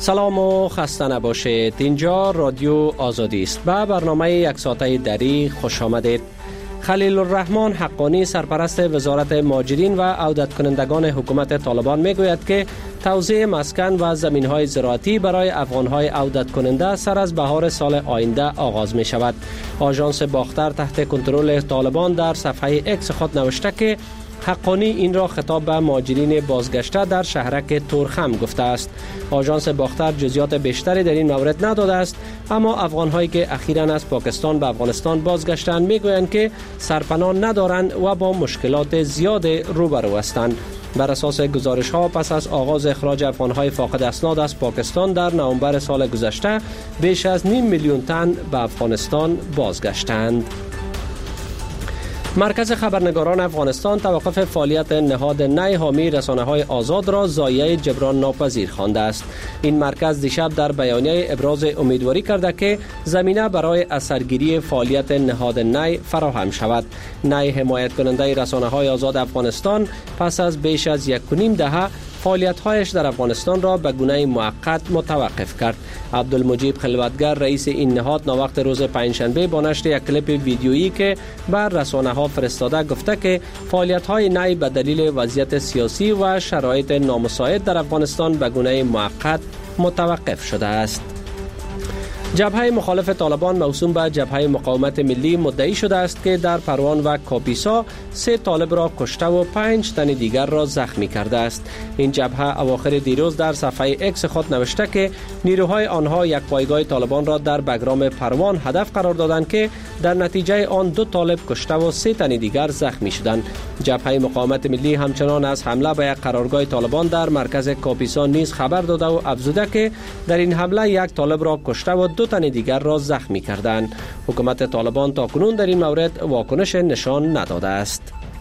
سلام و خسته نباشید. اینجا رادیو آزادی است. به برنامه یک ساعته دری خوش آمدید. خلیل الرحمن حقانی سرپرست وزارت مهاجرین و عودت کنندگان حکومت طالبان می گوید که توزیع مسکن و زمین‌های زراعتی برای افغان‌های عودت کننده سر از بهار سال آینده آغاز می شود. آژانس باختر تحت کنترل طالبان در صفحه اکس خود نوشته که حقانی این را خطاب به مهاجرین بازگشته در شهرک تورخم گفته است. آژانس باختر جزئیات بیشتری در این مورد نداده است، اما افغان‌هایی که اخیراً از پاکستان به افغانستان بازگشتند میگویند که سرپناه ندارند و با مشکلات زیاد روبرو هستند. بر اساس گزارش‌ها پس از آغاز اخراج افغان‌های فاقد اسناد از پاکستان در نوامبر سال گذشته بیش از 5 میلیون تن به افغانستان بازگشتند. مرکز خبرنگاران افغانستان توقف فعالیت نهاد نی حامی رسانه‌های آزاد را ضایعه جبران ناپذیر خوانده است. این مرکز دیشب در بیانیه ابراز امیدواری کرده که زمینه برای اثرگیری فعالیت نهاد نی فراهم شود. نی حمایت کننده رسانه‌های آزاد افغانستان پس از بیش از 1.5 دهه فعالیت‌هایش در افغانستان را به گونه موقت متوقف کرد. عبدالمجید خلوتگر رئیس این نهاد ناوقت روز پنجشنبه با نشر یک کلیپ ویدیویی که بر رسانه‌ها فرستاده گفته که فعالیت‌های نی به دلیل وضعیت سیاسی و شرایط نامساعد در افغانستان به گونه موقت متوقف شده است. جبهه مخالف طالبان موسوم به جبهه مقاومت ملی مدعی شده است که در پروان و کاپیسا 3 طالب را کشته و 5 تن دیگر را زخمی کرده است. این جبهه اواخر دیروز در صفحه اکس خود نوشته که نیروهای آنها یک پایگاه طالبان را در بگرام پروان هدف قرار دادند که در نتیجه آن 2 طالب کشته و 3 تن دیگر زخمی شدند. جبهه مقاومت ملی همچنان از حمله به یک قرارگاه طالبان در مرکز کاپیسا نیز خبر داده و افزوده که در این حمله 1 طالب را کشته و 2 تن دیگر را زخمی کردند. حکومت طالبان تاکنون در این مورد واکنش نشان نداده است.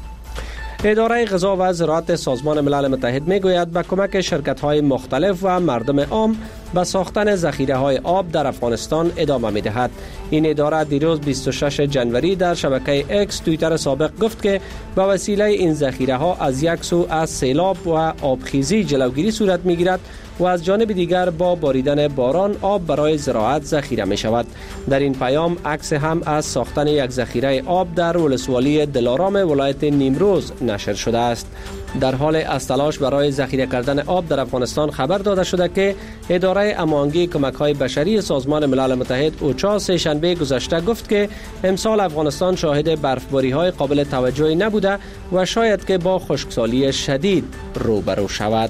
اداره غذا و زراعت سازمان ملل متحد میگوید به کمک شرکت‌های مختلف و مردم عام به ساختن ذخیره‌های آب در افغانستان ادامه می‌دهد. این اداره دیروز 26 جنوری در شبکه اکس توییتر سابق گفت که به وسیله این ذخیره‌ها از یک سو از سیلاب و آبخیزی جلوگیری صورت می‌گیرد و از جانب دیگر با باریدن باران آب برای زراعت ذخیره می شود. در این پیام عکس هم از ساختن یک ذخیره آب در ولسوالی دلارام ولایت نیمروز نشر شده است. در حال از تلاش برای ذخیره کردن آب در افغانستان خبر داده شده که اداره امانگی کمک‌های بشری سازمان ملل متحد اوچا سه‌شنبه گذشته گفت که امسال افغانستان شاهد برفباری‌های قابل توجهی نبوده و شاید که با خشکسالی شدید روبرو شود.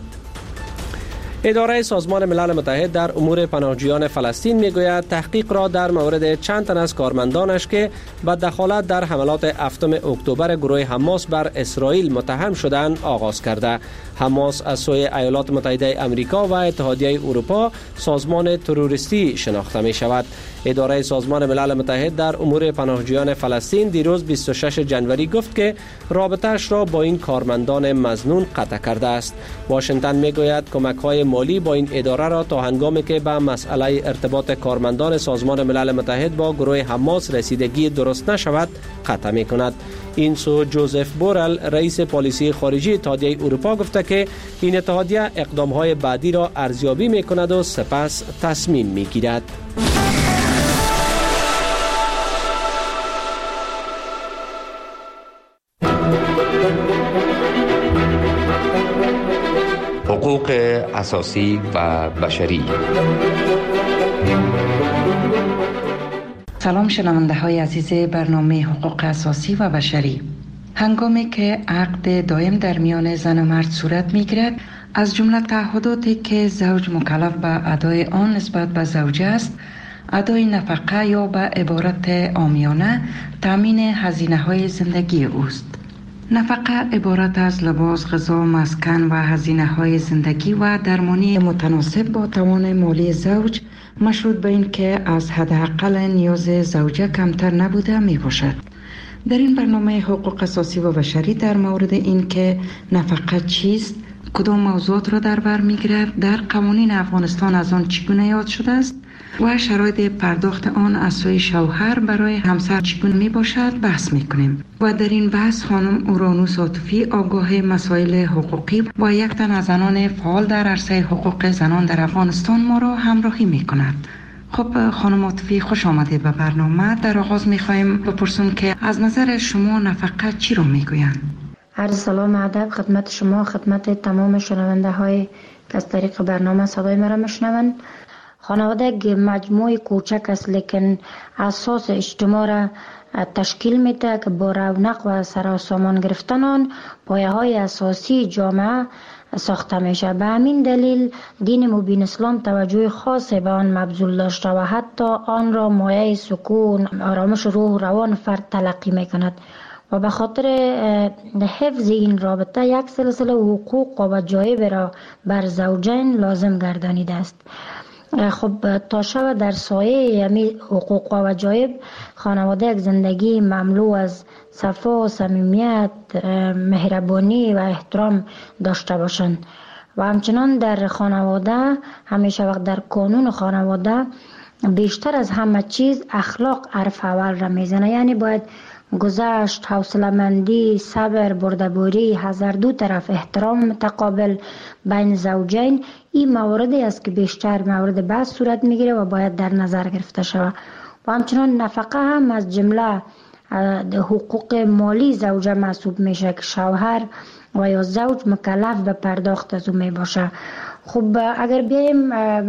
اداره سازمان ملل متحد در امور پناهجویان فلسطین میگوید تحقیق را در مورد چند تن از کارمندانش که به دخالت در حملات 7 اکتبر گروه حماس بر اسرائیل متهم شدند آغاز کرده. حماس از سوی ایالات متحده آمریکا و اتحادیه اروپا سازمان تروریستی شناخته می شود. اداره سازمان ملل متحد در امور پناهجویان فلسطین دیروز 26 جنوری گفت که رابطه‌اش را با این کارمندان مظنون قطع کرده است. واشنگتن میگوید کمک‌های مالی با این اداره را تا هنگامی که به مسئله ارتباط کارمندان سازمان ملل متحد با گروه حماس رسیدگی درست نشود قطع می‌کند. این سو جوزف بورل رئیس پالیسی خارجی اتحادیه اروپا گفته که این اتحادیه اقدام‌های بعدی را ارزیابی می‌کند و سپس تصمیم می‌گیرد. حقوق اساسی و بشری. سلام شنونده های عزیز برنامه حقوق اساسی و بشری. هنگامی که عقد دائم در میان زن و مرد صورت می گیرد، از جمله تعهداتی که زوج مکلف به ادای آن نسبت به زوجه است، ادای نفقه یا به عبارت عامیانه تامین هزینه های زندگی اوست. نفقه عبارت از لباس، غذا، مسکن و هزینه های زندگی و درمانی متناسب با توان مالی زوج، مشروط به این که از حداقل نیاز زوجه کمتر نبوده می باشد. در این برنامه حقوق اساسی و بشری در مورد این که نفقه چیست، کدام موضوعات را در بر میگیرد، در قوانین افغانستان از آن چگونه یاد شده است و شرایط پرداخت آن از سوی شوهر برای همسر چگونه می باشد بحث می کنیم. و در این بحث خانم اورانوس عاطفی، آگاه مسائل حقوقی و یک تن از زنان فعال در عرصه حقوق زنان در افغانستان ما را همراهی می کند. خب خانم عاطفی، خوش آمدید به برنامه. در آغاز می خواهیم بپرسیم که از نظر شما نفقه چی را می گویند؟ عرض سلام ادب خدمت شما، خدمت تمام شنونده های که از طریق برنامه صدای مرا میشنوند. خانواده یک مجموعه کوچک است لیکن اساس اجتماع را تشکیل میده که با رونق و سراسامان گرفتن آن پایه های اساسی جامعه ساخته میشه. به همین دلیل دین مبین اسلام توجه خاصی به آن مبذول داشته و حتی آن را مایه سکون، آرامش روح روان فرد تلقی میکند و به خاطر حفظ این رابطه یک سلسله حقوق و وجایب را بر زوجین لازم گردانیده است. خب تا شب در سایه یعنی حقوق و وجایب خانواده یک زندگی مملو از صفا، صمیمیت، مهربانی و احترام داشته باشند و همچنان در خانواده همیشه وقت در قانون خانواده بیشتر از همه چیز اخلاق حرف اول را میزنه. یعنی باید گذشت، حوصله‌مندی، صبر، بردباری، حذر، دو طرف احترام متقابل بین زوجین این مواردی است که بیشتر مورد بحث صورت میگیره و باید در نظر گرفته شود. و همچنان نفقه هم از جمله حقوق مالی زوجه محسوب میشه که شوهر و یا زوج مکلف به پرداخت از او می باشه. خب اگر بیایم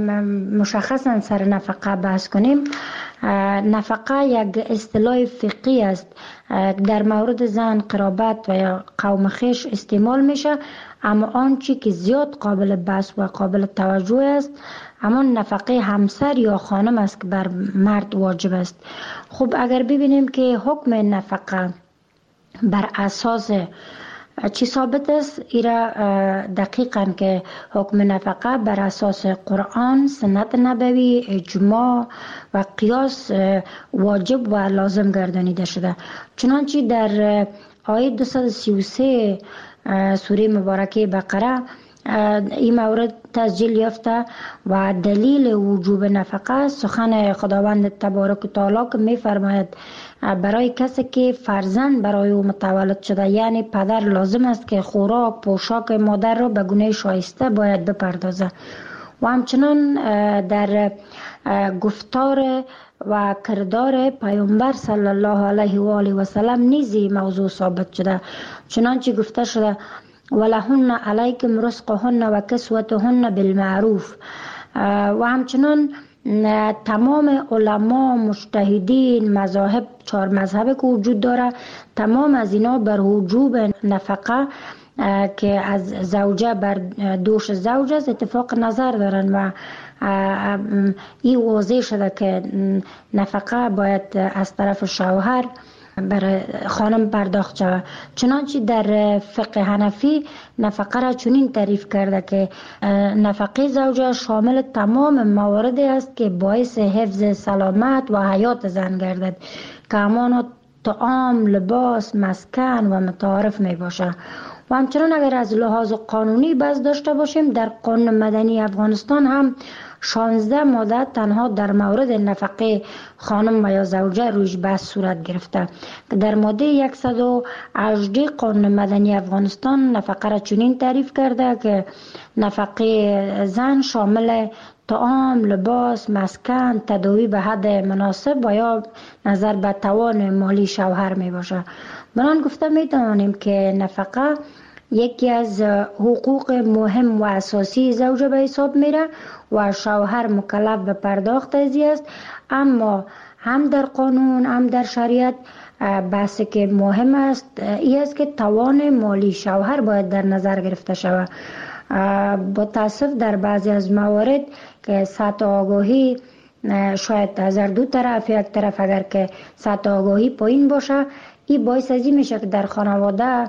مشخصا سر نفقه بحث کنیم، نفقه یک اصطلاح فقهی است در مورد زن، قرابت و یا قوم خویش استعمال میشه، اما آنچه که زیاد قابل بحث و قابل توجه است اما نفقه همسر یا خانم است که بر مرد واجب است. خب اگر ببینیم که حکم نفقه بر اساس چی ثابت است، ایرا دقیقاً که حکم نفقه بر اساس قرآن، سنت نبوی، اجماع و قیاس واجب و لازم گردانیده شده. چنانچه در آیه 233 سوره مبارکه بقره این مورد تسجیل یافته و دلیل وجوب نفقه سخن خداوند تبارک و تعالی که می فرماید برای کسی که فرزند برای او متولد شده، یعنی پدر لازم است که خوراک پوشاک مادر را به گونه شایسته باید بپردازه. و همچنان در گفتار و کردار پیامبر صلی الله علیه و آله و سلم نیزی موضوع ثابت شده. چنانچه گفته شده ولهن علیکم رزقهن و کسوتهن بالمعروف. و همچنان تمام علما، مجتهدین، مذاهب، 4 مذهب که وجود داره، تمام از اینا بر وجوب نفقه که از زوجه بر دوش زوج است اتفاق نظر دارن و این واضح شده که نفقه باید از طرف شوهر برای خانم پرداخت شود. چنانچه در فقه حنفی نفقه را چنین تعریف کرده که نفقه زوجه شامل تمام مواردی است که باعث حفظ سلامت و حیات زن گردد که همان طعام، لباس، مسکن و متعارف می باشه. و همچنان اگر از لحاظ قانونی بحث داشته باشیم، در قانون مدنی افغانستان هم 16 ماده تنها در مورد نفقه خانم و یا زوجه رویش بحث صورت گرفته. در ماده 118 قانون مدنی افغانستان نفقه را چنین تعریف کرده که نفقه زن شامل طعام، لباس، مسکن، تداوی به حد مناسب و یا نظر به توان مالی شوهر می باشه. بران گفته می توانیم که نفقه یکی از حقوق مهم و اساسی زوجه به حساب میره و شوهر مکلف به پرداخت ازی است. اما هم در قانون هم در شریعت بحثی که مهم است این است که توان مالی شوهر باید در نظر گرفته شود. با تاسف در بعضی از موارد که سطح آگاهی شاید از دو طرف، یک طرف اگر که سطح آگاهی پایین باشه این باعث ازی میشه که در خانواده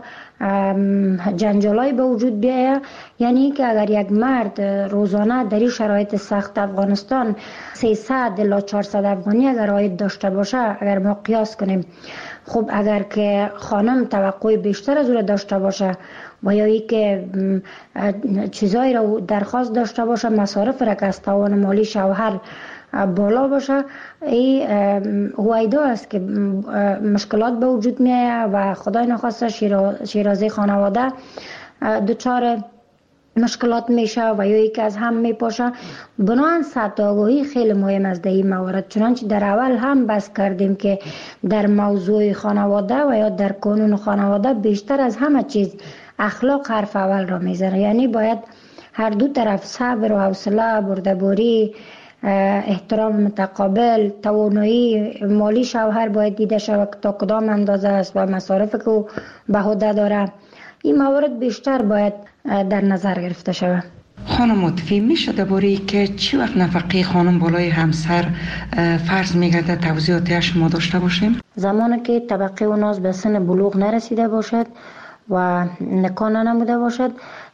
جنجالای به وجود بیاید. یعنی که اگر یک مرد روزانه در این شرایط سخت افغانستان 300 الی 400 افغانی اگر عاید داشته باشه، اگر ما قیاس کنیم، خب اگر که خانم توقع بیشتر از او داشته باشه و یا ای که چیزایی را درخواست داشته باشه، مصارف را که از توان مالی شوهر بالا باشه، این هویدا است که مشکلات به وجود میاد و خدای نخواسته شیرازه خانواده دچار مشکلات میشه و یا که از هم میپاشه. بنابراین سطح آگاهی خیلی مهم است در این موارد. چنانچه در اول هم بحث کردیم که در موضوع خانواده و یا در قانون خانواده بیشتر از همه چیز اخلاق حرف اول را میزنه. یعنی باید هر دو طرف صبر و حوصله، بردباری، احترام متقابل، توانایی مالی شوهر باید دیده شود که تا کدام اندازه است و مصارف که او به عهده داره. این موارد بیشتر باید در نظر گرفته شود. خانم مطفی، میشه درباره که چی وقت نفقه خانم بالای همسر فرض میگرده توضیحاتی شما داشته باشیم؟ زمانی که طبقه اوناز به سن بلوغ نرسیده باشد و نکاح نموده باشد،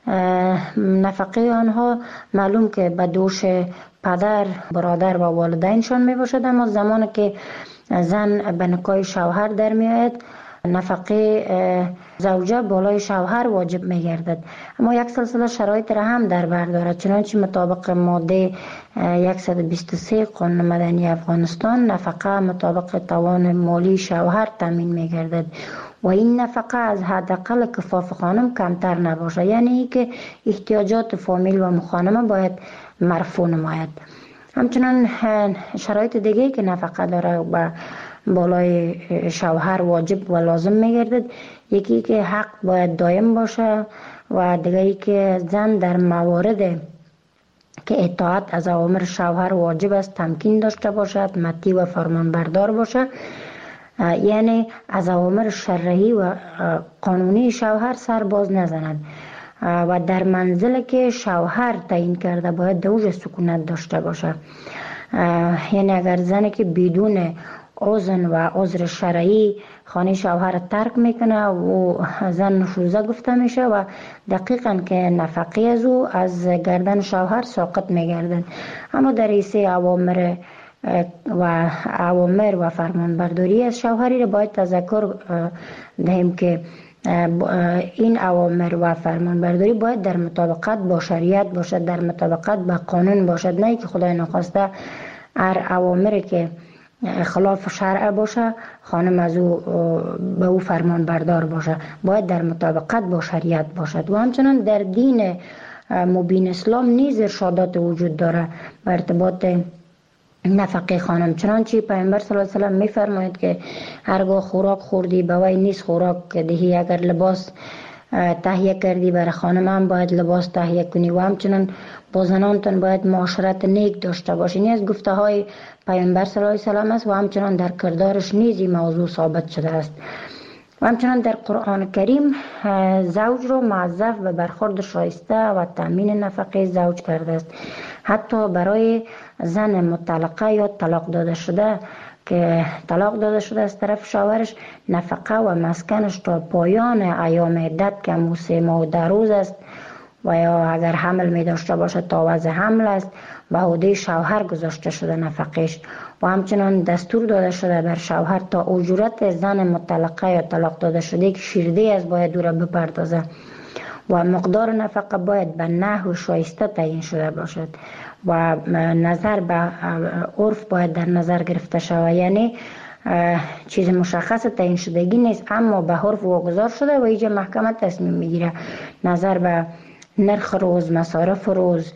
نفقه آنها معلوم که به دوش پدر، برادر و والدینشان می باشد، اما زمانی که زن به نکاح شوهر در می آید، نفقه زوجه بالای شوهر واجب می گردد. اما یک سلسله شرایط را هم در بر دارد. چنانچه مطابق ماده 123 قانون مدنی افغانستان، نفقه مطابق توان مالی شوهر تامین می گردد و این نفقه از حداقل کفاف خانم کمتر نباشه. یعنی که احتیاجات فامیل و مخانمه باید مرفوع نماید. همچنان شرایط دیگه که نفقه داره و بالای شوهر واجب و لازم میگردد، یکی که حق باید دائم باشه و دیگری که زن در موارد که اطاعت از اوامر شوهر واجب است تمکین داشته باشد، مطیع و فرمانبردار باشه. یعنی از اوامر شرعی و قانونی شوهر سر باز نزند و در منزل که شوهر تعیین کرده باید دوج سکونت داشته باشه. یعنی اگر زنی که بدون اذن و عذر شرعی خانه شوهر ترک میکنه و زن نشوزه گفته میشه و دقیقاً که نفقه از او از گردن شوهر ساقط میگردن. اما در ایسه اوامر و فرمانبرداری از شوهری را باید تذکر دهیم که این اوامر و فرمانبرداری باید در مطابقت با شریعت باشد، در مطابقت با قانون باشد، نه که خدای نخواسته هر اوامری که خلاف شرع باشه خانم از او به او فرمان بردار باشه. باید در مطابقت با شریعت باشد. و همچنان در دین مبین اسلام نیز ارشادات وجود داره به ارتباط نفقه خانم. چنانچه پیامبر صلی الله علیه و سلم میفرماید که هرگاه خوراک خوردی به وی نیست خوراک دهی، اگر لباس تهیه کردی برای خانم هم باید لباس تهیه کنی و همچنان با زنانتون باید معاشرت نیک داشته باشین. از گفته های پیامبر صلی الله علیه و سلم است و همچنان در کردارش نیز این موضوع ثابت شده است. و همچنان در قرآن کریم زوج را موظف به برخورد شایسته و تامین نفقه زوج کرده است. حتی برای زن مطلقه یا طلاق داده شده که طلاق داده شده از طرف شوهرش، نفقه و مسکنش تا پایان ایام عدت که 3 ماه و 10 روز است و یا اگر حمل می داشته باشه تا وضع حمل است به عهده شوهر گذاشته شده نفقهش. و همچنان دستور داده شده بر شوهر تا اجورت زن مطلقه یا طلاق داده شده که شیرده از باید او را بپردازه و مقدار نفقه باید به نحو شایسته تعیین شده باشد و نظر به عرف باید در نظر گرفته شود. یعنی چیز مشخص تعیین شدگی نیست اما به عرف واگذار شده و اینجا محکمه تصمیم میگیره نظر به نرخ روز، مصارف روز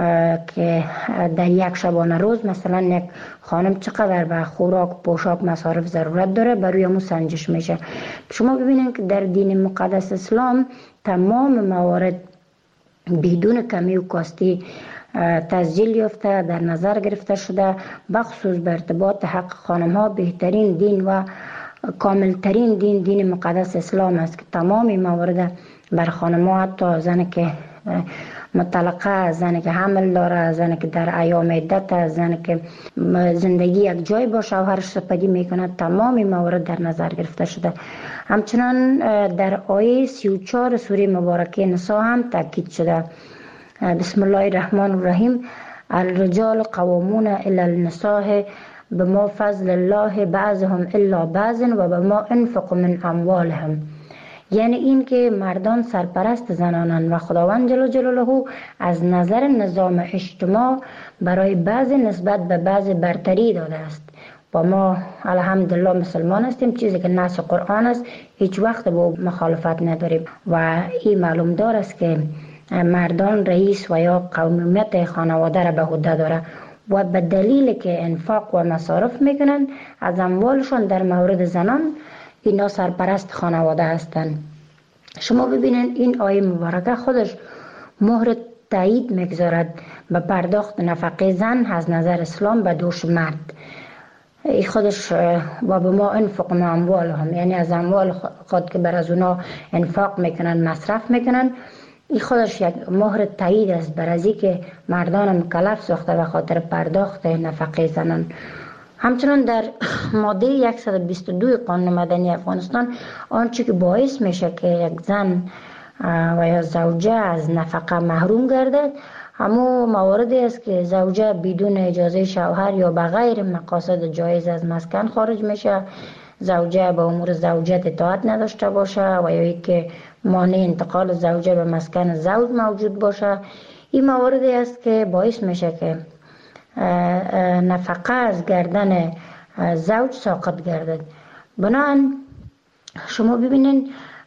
که در یک شبانه روز مثلا یک خانم چقدر به خوراک، پوشاک، مصارف ضرورت داره بروی همون سنجش میشه. شما ببینید که در دین مقدس اسلام تمام موارد بدون کمی و کاستی تسجیل یافته در نظر گرفته شده. بخصوص به ارتباط حق خانم ها بهترین دین و کاملترین دین مقدس اسلام است که تمام موارد بر خانم ها، حتی زن که مطلقه، زنی که حمل داره، زنی که در ایام عدت، زنی که زندگی یک جای با شوهرش سپری میکنه، تمام موارد در نظر گرفته شده. همچنان در آیه 34 سوره مبارکه نساء هم تاکید شده. بسم الله الرحمن الرحیم: الرجال قوامون علی النساء بما فضل الله بعضهم الا بعض و بما انفقوا من اموالهم. یعنی این که مردان سرپرست زنانند و خداوند جل جلاله از نظر نظام اجتماع برای بعض نسبت به بعض برتری داده است. و ما الحمدلله مسلمان هستیم، چیزی که نص قرآن است هیچ وقت با مخالفت نداریم و این معلوم دار است که مردان رئیس و یا قومیت خانواده را به عهده داره و به دلیل که انفاق و مصارف میکنن از اموالشون در مورد زنان اینا سرپرست خانواده هستند. شما ببینید این آیه مبارکه خودش مهر تایید میگذارد به پرداخت نفقه زن از نظر اسلام به دوش مرد. این خودش و به ما انفق ما اموالهم، یعنی از اموال خود که بر از اونا انفاق میکنن مصرف میکنن، این خودش یک مهر تایید است بر از که مردان مکلف ساخته به خاطر پرداخت نفقه زنان. همچنان در ماده 122 قانون مدنی افغانستان آنچه که باعث میشه که یک زن و یا زوجه از نفقه محروم گردد همون مواردی است که زوجه بدون اجازه شوهر یا بغیر مقاصد جایز از مسکن خارج میشه، زوجه به امور زوجیت اطاعت نداشته باشه و یا که مانع انتقال زوجه به مسکن زوج موجود باشه. این مواردی است که باعث میشه که نفقه از گردن زوج ساقط گردد. بنابراین شما ببینید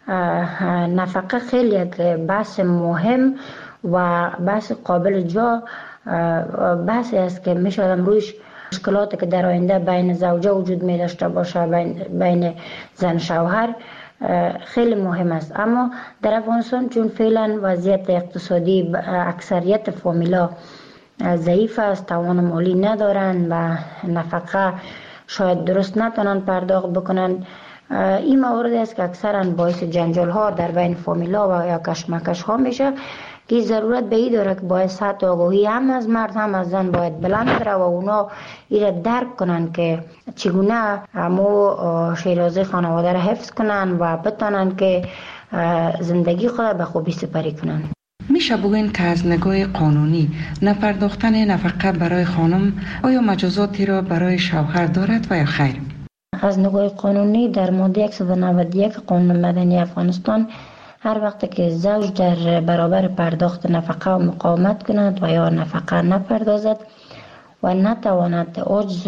نفقه خیلی یک بحث مهم و بحث قابل جا بحثی است که میشه آدم رویش مشکلاتی که در آینده بین زوجه وجود می داشته باشه بین زن شوهر خیلی مهم است. اما در افغانستان چون فعلا وضعیت اقتصادی اکثریت فامیلا ضعیف است، توان مالی ندارن و نفقه شاید درست نتونن پرداخت بکنن، این موارد است که اکثرا باعث جنجال ها در بین فامیلا و یا کشمکش ها میشه که ضرورت به این داره که باید سطح آگاهی هم از مرد هم از زن باید بلند بره و اونا ایره درک کنن که چگونه همو شیرازه خانواده را حفظ کنن و بتانن که زندگی خود به خوبی سپری کنن. میشه بگوین که از نگاه قانونی نپرداختن نفقه برای خانم آیا مجازاتی را برای شوهر دارد و یا خیر؟ از نگاه قانونی در ماده 191 قانون مدنی افغانستان هر وقت که زوج در برابر پرداخت نفقه و مقاومت کند و یا نفقه نپردازد و نتواند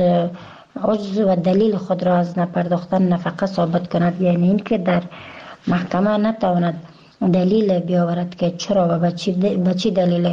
عجز و دلیل خود را از نپرداختن نفقه ثابت کند، یعنی این که در محکمه نتواند دلیل بیاورد که چرا و به چی دلیل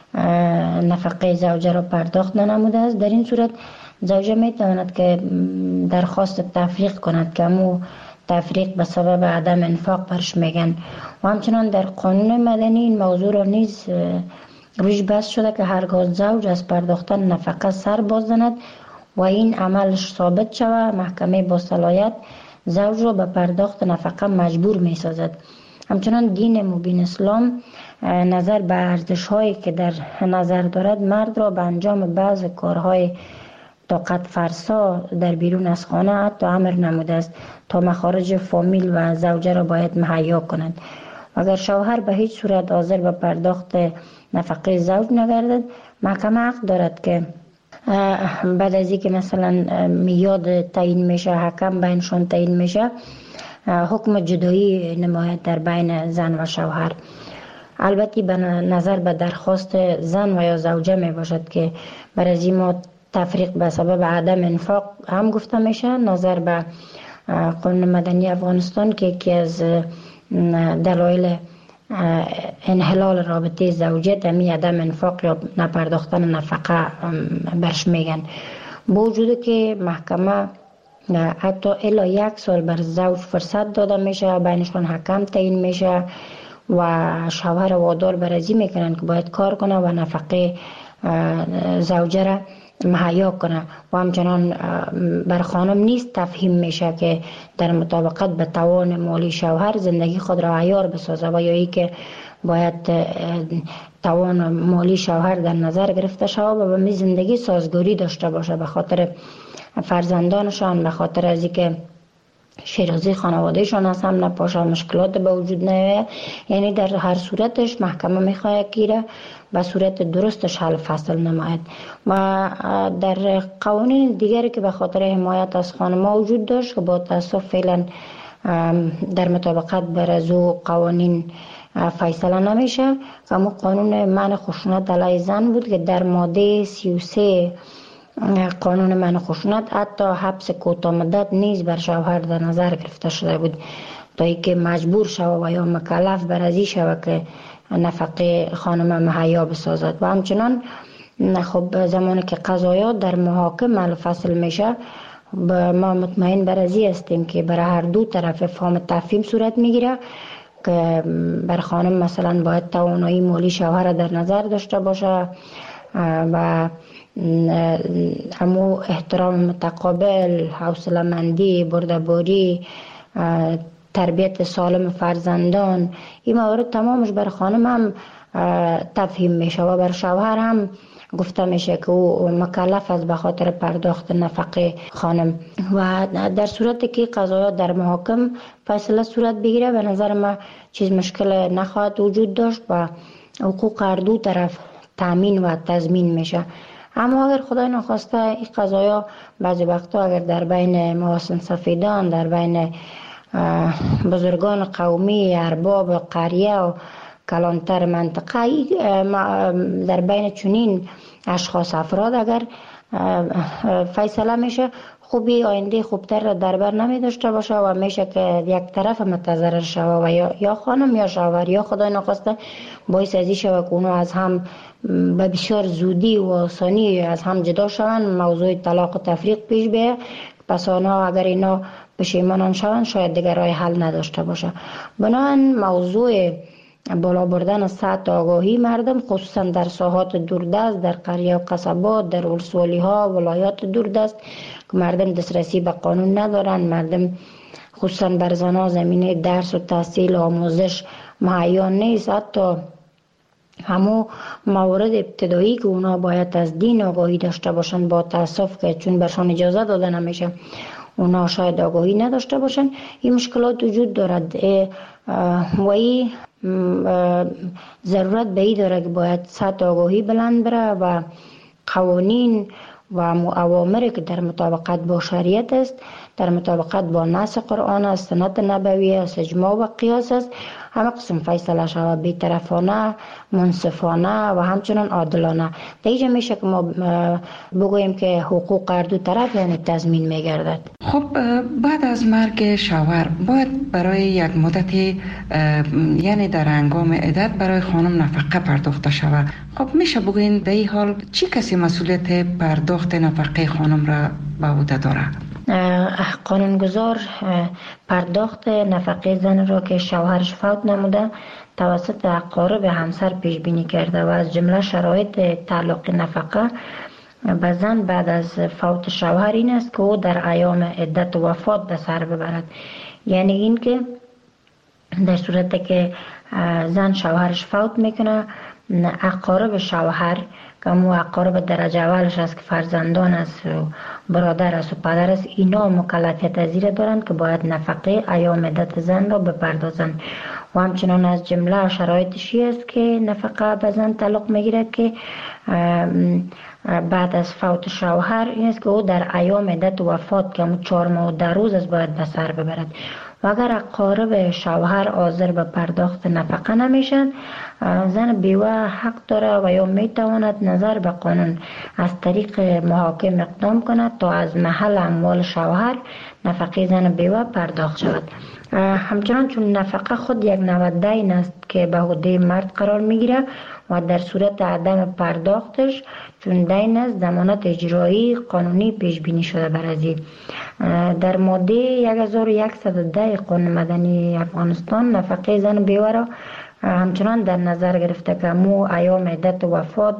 نفقه زوجه را پرداخت ننموده است، در این صورت زوجه میتواند که درخواست تفریق کند که همو تفریق به سبب عدم انفاق برش میگن. و همچنان در قانون مدنی این موضوع را نیز روش بحث شده که هرگاه زوج از پرداختن نفقه سر باز زند و این عملش ثابت شود، محکمه با صلاحیت زوج را به پرداخت نفقه مجبور میسازد. همچنان دین مبین اسلام نظر به ارزش هایی که در نظر دارد مرد را به انجام بعض کارهای طاقت فرسا در بیرون از خانه حتی امر نموده است تا مخارج فامیل و زوجه را باید مهیا کند. اگر شوهر به هیچ صورت حاضر به پرداخت نفقه زوج نگردد، محکمه حق دارد که بعد از اینکه مثلا میاد تعیین میشه، حکم بینشون تعیین میشه، حکم جدایی نماید در بین زن و شوهر. البته به نظر به درخواست زن و یا زوجه می باشد که برای ما تفریق به سبب عدم انفاق هم گفته میشه. نظر به قانون مدنی افغانستان که یکی از دلایل انحلال رابطه زوجیت همین عدم انفاق یا نپرداختن نفقه برش میگن. با وجود که محکمه حتی الا 1 سال بر زوج فرصت داده میشه، بینشون حکم تعیین میشه و شوهر وادار بر ازی میکنن که باید کار کنه و نفقه زوجه را مهیا کنه و همچنان بر خانم نیست تفهیم میشه که در مطابقت به توان مالی شوهر زندگی خود را عیار بسازه و یا ای که باید توان مالی شوهر در نظر گرفته شود و به می زندگی سازگاری داشته باشه به خاطر فرزندانشان، به خاطر از اینکه شیرازی خانوادهشان از هم نپاشه، مشکلات به وجود نیاید. یعنی در هر صورتش محکمه میخواهد که به صورت درستش حل فصل نماید. و در قوانین دیگری که به خاطر حمایت از خانم‌ها وجود داشت که با تاسف فعلا در مطابقت بر از قوانین فیصله نمیشه، اما قانون منع خشونت علیه زن بود که در ماده 33 قانون منع خشونت حتی حبس کوتاه مدت نیز بر شوهر در نظر گرفته شده بود تا اینکه مجبور شود و یا مکلف بر ازی شود که نفقه خانم مهیا بسازد. و همچنان خب زمانی که قضایا در محاکم حل فصل میشه، ما مطمئن بر ازی هستیم که برای هر دو طرف فهم تفهیم صورت میگیره که بر خانم مثلا باید توانایی مالی شوهر در نظر داشته باشه و همو احترام متقابل، حوصله مندی، بردباری، تربیت سالم فرزندان، این موارد تمامش بر خانم هم تفهیم میشه و بر شوهر هم گفته میشه که او مکلف است به خاطر پرداخت نفقه خانم. و در صورتی که قضایا در محاکم فیصله صورت بگیره به نظر ما چیز مشکل نخواهد وجود داشت و حقوق هر دو طرف تامین و تضمین میشه. اما اگر خدای نخواسته این قضایا بعضی وقتا اگر در بین محاسن سفیدان، در بین بزرگان قومی، ارباب قریه و کلانتر منطقه، در بین چنین اشخاص افراد اگر فیصله میشه، خوبی آینده خوبتر را در بر نمی داشته باشه و میشه که یک طرف متضرر شوه و یا خانم یا شوهر یا خدای نخواسته باعث ازی شوه که اونو از هم به بسیار زودی و آسانی از هم جدا شوند، موضوع طلاق و تفریق پیش بیه. پس آنها اگر اینا پشیمانان شوند شاید دیگر راه حل نداشته باشه. بنابراین موضوع بالا بردن سطح آگاهی مردم خصوصا در ساحات دوردست، در قریه و قصبات، در ولسوالی ها، ولایات دوردست که مردم دسترسی به قانون ندارن، مردم خصوصا بر زنها زمینه درس و تحصیل و آموزش مهیا نیست. حتی همو موارد ابتدایی که اونا باید از دین آگاهی داشته باشن با تاسف که چون برشان اجازه داده نمیشه اونا شاید آگاهی نداشته باشن. این مشکلات وجود دارد و این ضرورت به این داره که باید سطح آگاهی بلند بره و قوانین و اوامری که در مطابقت با شریعت است، در مطابقت با نص قرآن است، سنت نبوی است، اجماع و قیاس است، همه قسم فیصله شود، بی‌طرفانه، منصفانه و همچنان عادلانه. دیگه میشه که ما بگوییم که حقوق هر دو طرف یعنی تضمین میگردد. خب بعد از مرگ شوهر باید برای یک مدتی یعنی در هنگام عدت برای خانم نفقه پرداخته شود. خب میشه بگوین در این حال چی کسی مسئولیت پرداخت نفقه خانم را به عهده داره؟ قانونگذار پرداخت نفقه زن را که شوهرش فوت نموده توسط اقارب همسر پیش بینی کرده و از جمله شرایط تعلق نفقه به زن بعد از فوت شوهر این است که او در ایام عدت و وفات به سر ببرد. یعنی این که در صورتی که زن شوهرش فوت میکنه، اقارب شوهر که مو اقارب درجه اولش است که فرزندان است و برادر است و پدر است، اینا مکلفیت از زیر دارند که باید نفقه ایام عدت زن را بپردازند. و همچنان از جمله شرایطشی است که نفقه به زن تعلق میگیرد که بعد از فوت شوهر این است که او در ایام عدت و وفات که 4 ماه و 10 روز است باید به سر ببرد. و اگر اقارب شوهر حاضر به پرداخت نفقه نمیشن، زن بیوه حق داره و یا میتواند نظر به قانون از طریق محاکم اقدام کند تا از محل اموال شوهر نفقه زن بیوه پرداخت شود. همچنان چون نفقه خود یک نوع دین است که به عهده مرد قرار میگیره و در صورت عدم پرداختش چون دین است ضمانت اجرایی قانونی پیش بینی شده بر ازی. در ماده 1110 قانون مدنی افغانستان نفقه زن بیوه را همچنان در نظر گرفته که مو ایام عدت و وفات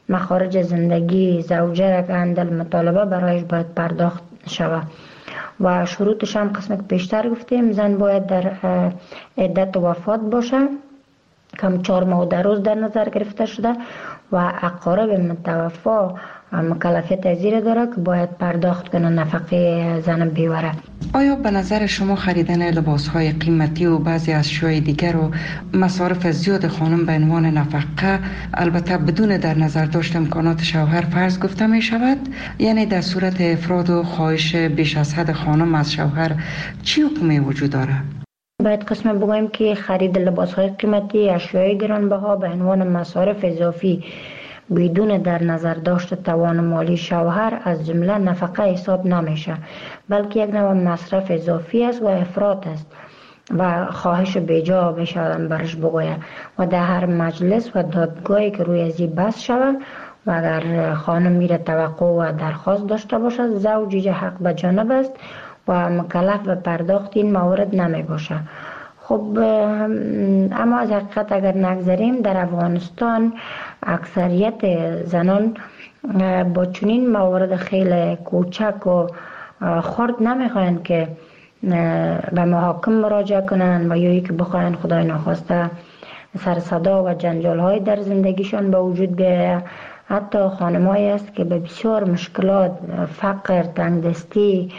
مخارج زندگی زوجه را که اندل مطالبه برایش باید پرداخت شود و شروطش هم قسم که پیشتر گفتیم زن باید در عدت وفات باشه کم 4 ماه و 10 روز در نظر گرفته شده و اقارب متوفا مکلفیت زیر داره که باید پرداخت کنه نفقه زن بیوره. آیا به نظر شما خریدن لباس‌های قیمتی و بعضی اشیاء دیگر و مصارف زیاد خانم به عنوان نفقه البته بدون در نظر داشت امکانات شوهر فرض گفته می شود؟ یعنی در صورت افراد و خواهش بیش از حد خانم از شوهر چی حکمی وجود داره؟ باید قسم بگویم که خرید لباس‌های قیمتی اشیاء گرانبها به عنوان مصارف اضافی بدون در نظر داشت توان مالی شوهر از جمله نفقه حساب نمیشه، بلکه یک نوع مصرف اضافی است و افراط است و خواهش بیجا بشه برش بگوید و در هر مجلس و دادگاهی که روی ازی بحث شود و اگر خانم میره توقع و درخواست داشته باشد زوج حق به جانب است و مکلف به پرداخت این موارد نمی باشه. خب اما از حقیقت اگر نگذاریم در افغانستان اکثریت زنان با چنین موارد خیلی کوچک و خرد نمیخواین که به محاکم مراجعه کنن و یا که بخواین خدای ناخواسته سر صدا و جنجال های در زندگیشان به وجود بیاید. حتی خانمایی است که به بسیار مشکلات فقر، تنگدستی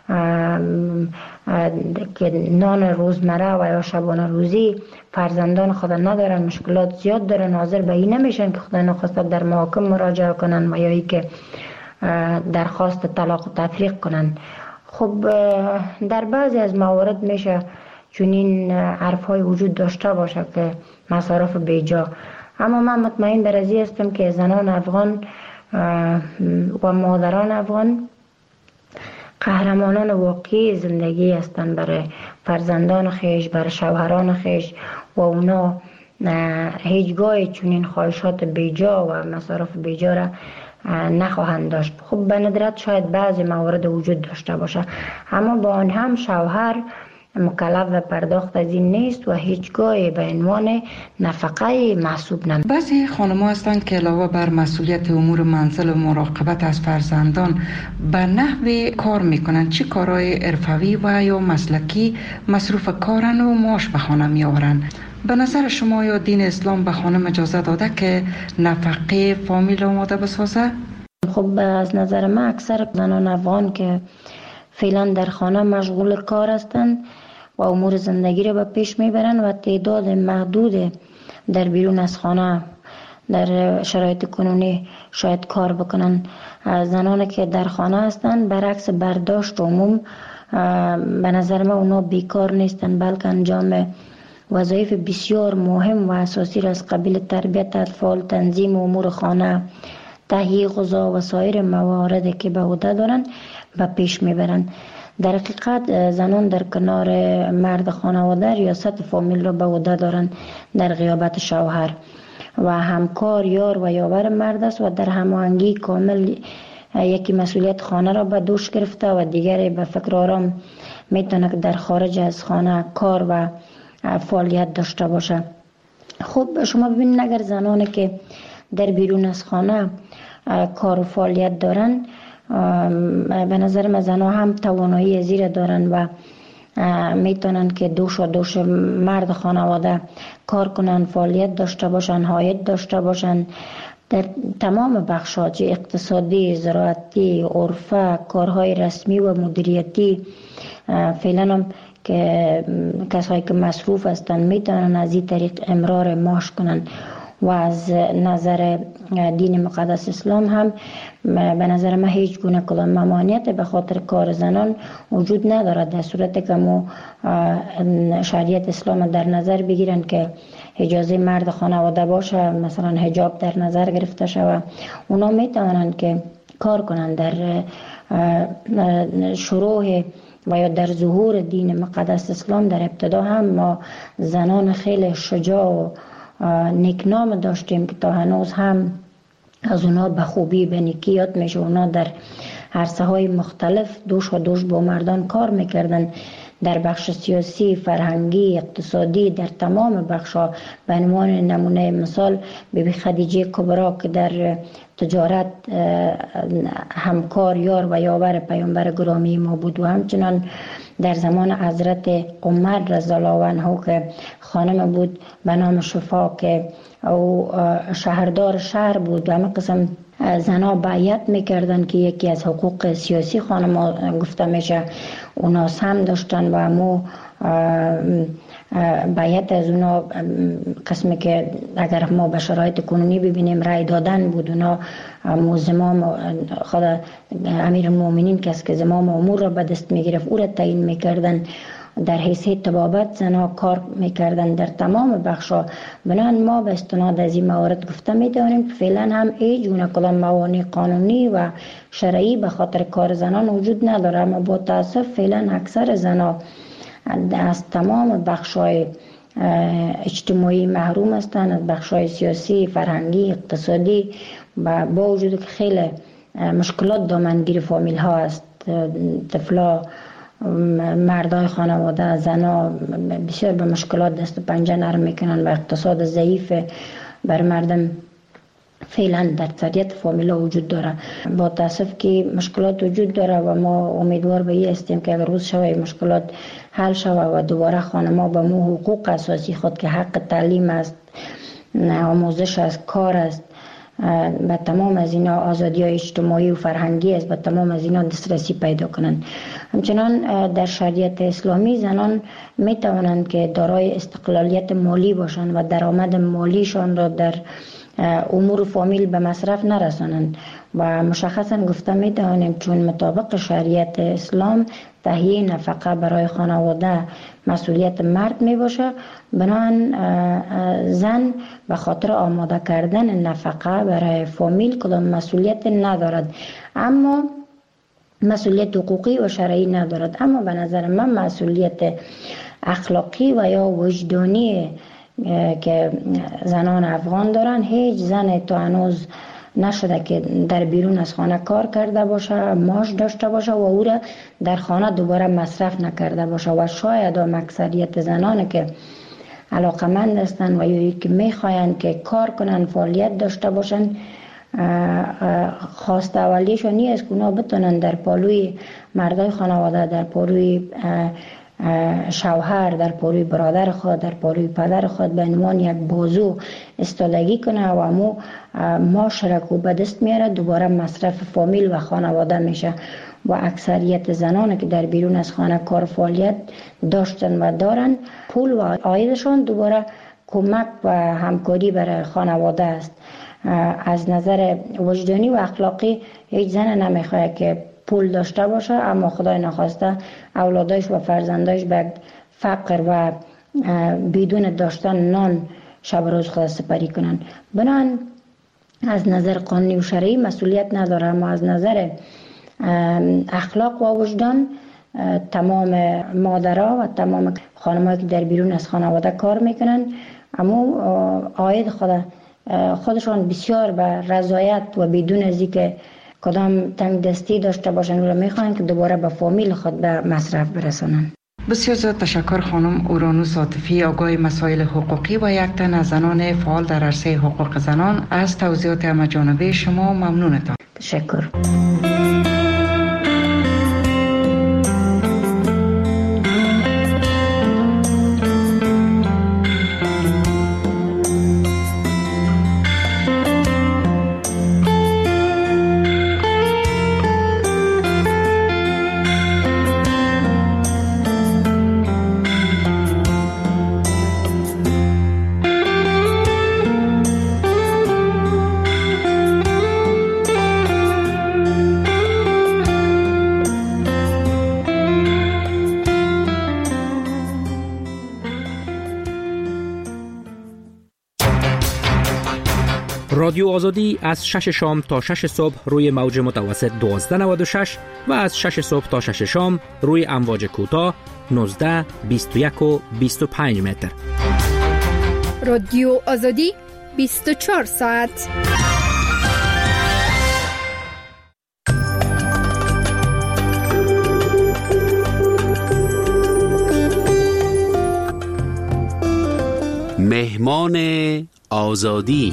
که نان روزمره و یا شبانه روزی فرزندان خود ندارن، مشکلات زیاد دارن، حاضر به این نمیشن که خدا نخواسته در محاکم مراجعه کنن و یا ای که درخواست طلاق و تفریق کنن. خب در بعضی از موارد میشه چنین حرف های وجود داشته باشه که مصارف بیجا، اما من مطمئن در ازی هستم که زنان افغان و مادران افغان قهرمانان واقعی زندگی هستند برای فرزندان خیش، برای شوهران خیش و اونا هیچگاه چنین خواهشات بیجا و مصارف بیجا را نخواهند داشت. خب به ندرت شاید بعضی موارد وجود داشته باشه، اما با آن هم شوهر مکلف و پرداخت از این نیست و هیچگاه به عنوان نفقه محسوب نمی. بعضی خانم‌ها هستند که علاوه بر مسئولیت امور منزل و مراقبت از فرزندان به نحوی کار میکنند. چه کارهای حرفه‌ای و یا مسلکی مصروف کارن و معاش به خانه میآورند؟ به نظر شما یا دین اسلام به خانم اجازه داده که نفقه فامیل آماده بسازه؟ خب از نظر من اکثر زنان افغان که فعلا در خانه مشغول کار هستند و امور زندگی را به پیش میبرند و تعداد محدود در بیرون از خانه در شرایط کنونی شاید کار بکنن. زنانی که در خانه هستند برعکس برداشت عموم به نظر من اونا بیکار نیستند، بلکه انجام وظایف بسیار مهم و اساسی را از قبیل تربیت اطفال، تنظیم امور خانه، تهیه غذا و سایر مواردی که به عهده دارند به پیش میبرند. در حقیقت زنان در کنار مرد خانواده ریاست فامیل را به عهده دارند در غیابت شوهر و همکار، یار و یاور مرد است و در هماهنگی کامل یکی مسئولیت خانه را به دوش گرفته و دیگری به فکر آرام میتونه که در خارج از خانه کار و فعالیت داشته باشه. خب شما ببینید اگر زنانی که در بیرون از خانه کار و فعالیت دارن، به نظر من زنها هم توانایی زیر دارن و میتونن که دوش مرد خانواده کار کنن، فعالیت داشته باشن، عاید داشته باشن در تمام بخشات اقتصادی، زراعتی، عرفه، کارهای رسمی و مدیریتی. فعلا هم که کسایی که مصروف هستند میتونن از این طریق امرار معاش کنن و از نظر دین مقدس اسلام هم به نظر من هیچ گونه کدام ممانعت به خاطر کار زنان وجود ندارد، در صورتی که ما شریعت اسلام در نظر بگیرن که اجازه مرد خانواده باشه، مثلا حجاب در نظر گرفته شود، اونا میتونن که کار کنن. در شروع و یا در ظهور دین مقدس اسلام در ابتدا هم ما زنان خیلی شجاع و نیکنام داشتیم که تا هنوز هم از اونا به خوبی به نیکی یاد میشه. اونا در عرصه های مختلف دوش با مردان کار میکردن، در بخش سیاسی، فرهنگی، اقتصادی، در تمام بخش‌ها. به عنوان نمونه مثال بیبی خدیجه کبرا که در تجارت همکار، یار و یاور پیامبر گرامی ما بود، و همچنان در زمان حضرت عمر رضی الله عنه که خانم بود به نام شفا که او شهردار شهر بود و همه قسم زنها بیعت میکردن که یکی از حقوق سیاسی خانم گفته میشه اونا هم داشتن و همو بیعت از اونا قسمی که اگر ما به شرایط کنونی ببینیم رای دادن بود. اونا زمام خود امیر المؤمنین کس که زمام امور را به دست میگرفت او را تعیین میکردن. در حیثیت طبابت زنها کار میکردن در تمام بخشا. بنابراین ما به استناد از این موارد گفته میتونیم که فعلا هم هیچ گونه کدام موانع قانونی و شرعی به خاطر کار زنان وجود نداره، اما با تاسف فعلا اکثر زنها از تمام بخشای اجتماعی محروم هستند، از بخشای سیاسی، فرهنگی، اقتصادی، و با وجود که خیلی مشکلات دامنگیر فامیل ها است. طفلا، مردای خانواده، زنا بسیار به مشکلات دست و پنجه نرم میکنن و اقتصاد ضعیف بر مردم فعلا در اکثریت فامیلا وجود داره. با تاسف که مشکلات وجود داره و ما امیدوار به این هستیم که اگر روز شوه مشکلات حل شوه و دوباره خانم‌ها به مو حقوق اساسی خود که حق تعلیم است، آموزش است، کار است، به تمام از اینا آزادی های اجتماعی و فرهنگی است، به تمام از اینا دسترسی پیدا کنند. همچنان در شریعت اسلامی زنان می توانند که دارای استقلالیت مالی باشند و درآمد مالیشان را در امور فامیل به مصرف نرسانند و مشخصا گفته می توانیم چون مطابق شریعت اسلام تهیه نفقه برای خانواده مسئولیت مرد می باشه، بنابراین زن به خاطر آماده کردن نفقه برای فامیل کدام مسئولیت ندارد، اما مسئولیت حقوقی و شرعی ندارد. اما به نظر من مسئولیت اخلاقی و یا وجدانی که زنان افغان دارن، هیچ زن تا هنوز نشده که در بیرون از خانه کار کرده باشه، معاش داشته باشه و او را در خانه دوباره مصرف نکرده باشه. و شاید هم اکثریت زنان که علاقمند هستند و یا که میخواین که کار کنن، فعالیت داشته باشن، خواست اولیشون نیست که اونا بتونن در پالوی مردای خانواده، در پالوی شوهر، در پالوی برادر خود، در پالوی پدر خود به عنوان یک بازو استادگی کنه و امو معاشره کو به دست میاره، دوباره مصرف فامیل و خانواده میشه. و اکثریت زنان که در بیرون از خانه کار فعالیت داشتن و دارن، پول و عایدشان دوباره کمک و همکاری برای خانواده است. از نظر وجدانی و اخلاقی هیچ زن نمیخواد که پول داشته باشه اما خدای نخواسته اولادش و فرزندش به فقر و بدون داشتن نان شب روز خود سپری کنن. بنان از نظر قانونی و شرعی مسئولیت نداره، اما از نظر اخلاق و وجدان تمام مادرها و تمام خانم‌ها که در بیرون از خانواده کار میکنن اما عاید خودشان بسیار به رضایت و بدون از اینکه کدام تنگ دستی داشته باشن و میخوان که دوباره به فامیل خود به مصرف برسانن. بسیار زیاد تشکر خانم اورانوس عاطفی، آگاه مسائل حقوقی و یک تن از زنان فعال در عرصه حقوق زنان. از توضیحات همه‌جانبه شما ممنونتان. تشکر. رادیو آزادی از 6 شام تا 6 صبح روی موج متوسط 1296 و از 6 صبح تا 6 شام روی امواج کوتاه 19، 21 و 25 متر. رادیو آزادی 24 ساعت. مهمان آزادی.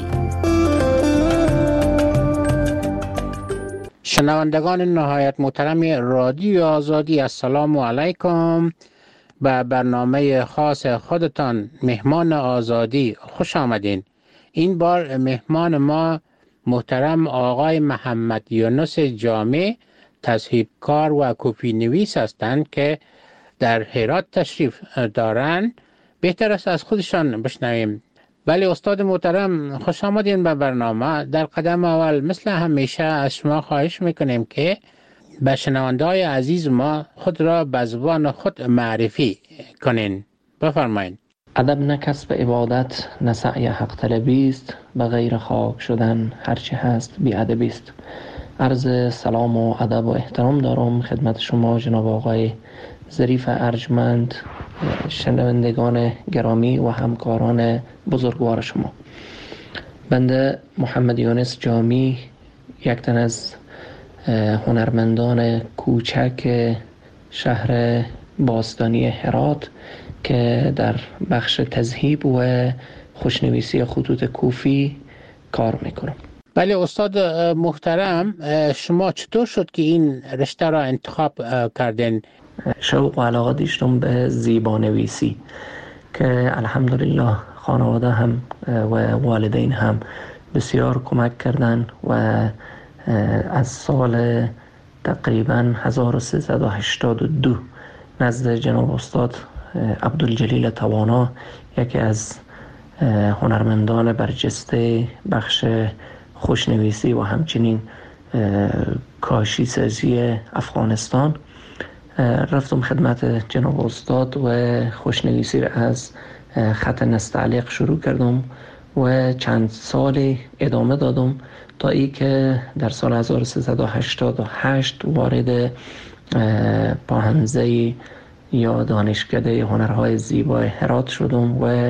شنوندگان نهایت محترم رادیو آزادی، السلام علیکم. به برنامه خاص خودتان مهمان آزادی خوش آمدین. این بار مهمان ما محترم آقای محمد یونس جامی، تصحیح‌کار و کپی نویس هستند که در هرات تشریف دارند. بهتر است از خودشان بشنویم. ولی استاد محترم خوش آمدین به برنامه. در قدم اول مثل همیشه از شما خواهش میکنیم که به شنونده‌های عزیز ما خود را به زبان خود معرفی کنین. بفرمایید. ادب نه کسب عبادت، نه سعی حق طلبی است، به غیر خاک شدن هرچی هست بی ادبی است. عرض سلام و ادب و احترام دارم خدمت شما جناب آقای ظریف ارجمند، شنوندگان گرامی و همکاران بزرگوار شما. بنده محمد یونس جامی، یک تن از هنرمندان کوچک شهر باستانی هرات که در بخش تذهیب و خوشنویسی خطوط کوفی کار میکنم. بله استاد محترم، شما چطور شد که این رشته را انتخاب کردین؟ شوق و علاقه داشتم به زیبانویسی که الحمدلله خانواده هم و والدین هم بسیار کمک کردن و از سال تقریبا 1382 نزد جناب استاد عبدالجلیل توانا، یکی از هنرمندان برجسته بخش خوشنویسی و همچنین کاشی سازی افغانستان، رفتم خدمت جناب استاد و خوشنویسی را از خط نستعلیق شروع کردم و چند سالی ادامه دادم تا ای که در سال 1388 وارد پاهنزه یا دانشکده هنرهای زیبای هرات شدم و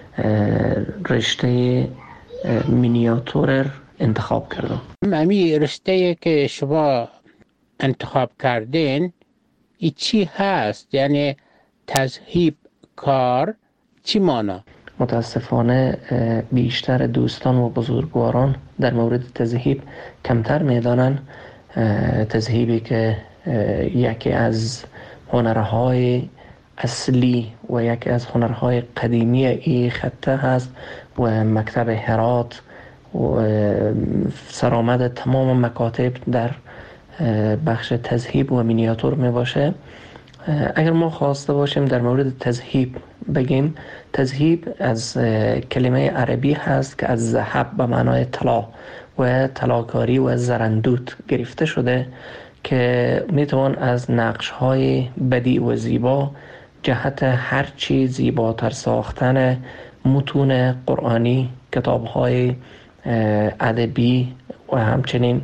رشته مینیاتور انتخاب کردم. امی رشته که شما انتخاب کردین ای چی هست؟ یعنی تذهیب کار چی مانا؟ متاسفانه بیشتر دوستان و بزرگواران در مورد تذهیب کمتر میدانن. تذهیبی که یکی از هنرهای اصلی و یکی از هنرهای قدیمی این خطه هست و مکتب هرات و سرآمد تمام مکاتب در بخش تذهیب و مینیاتور می باشه. اگر ما خواسته باشیم در مورد تذهیب بگیم، تذهیب از کلمه عربی هست که از ذهب به معنای طلا و طلاکاری و زرندوت گرفته شده که میتوان از نقش‌های بدیع و زیبا جهت هر چی زیباتر ساختن متون قرآنی، کتاب‌های ادبی و همچنین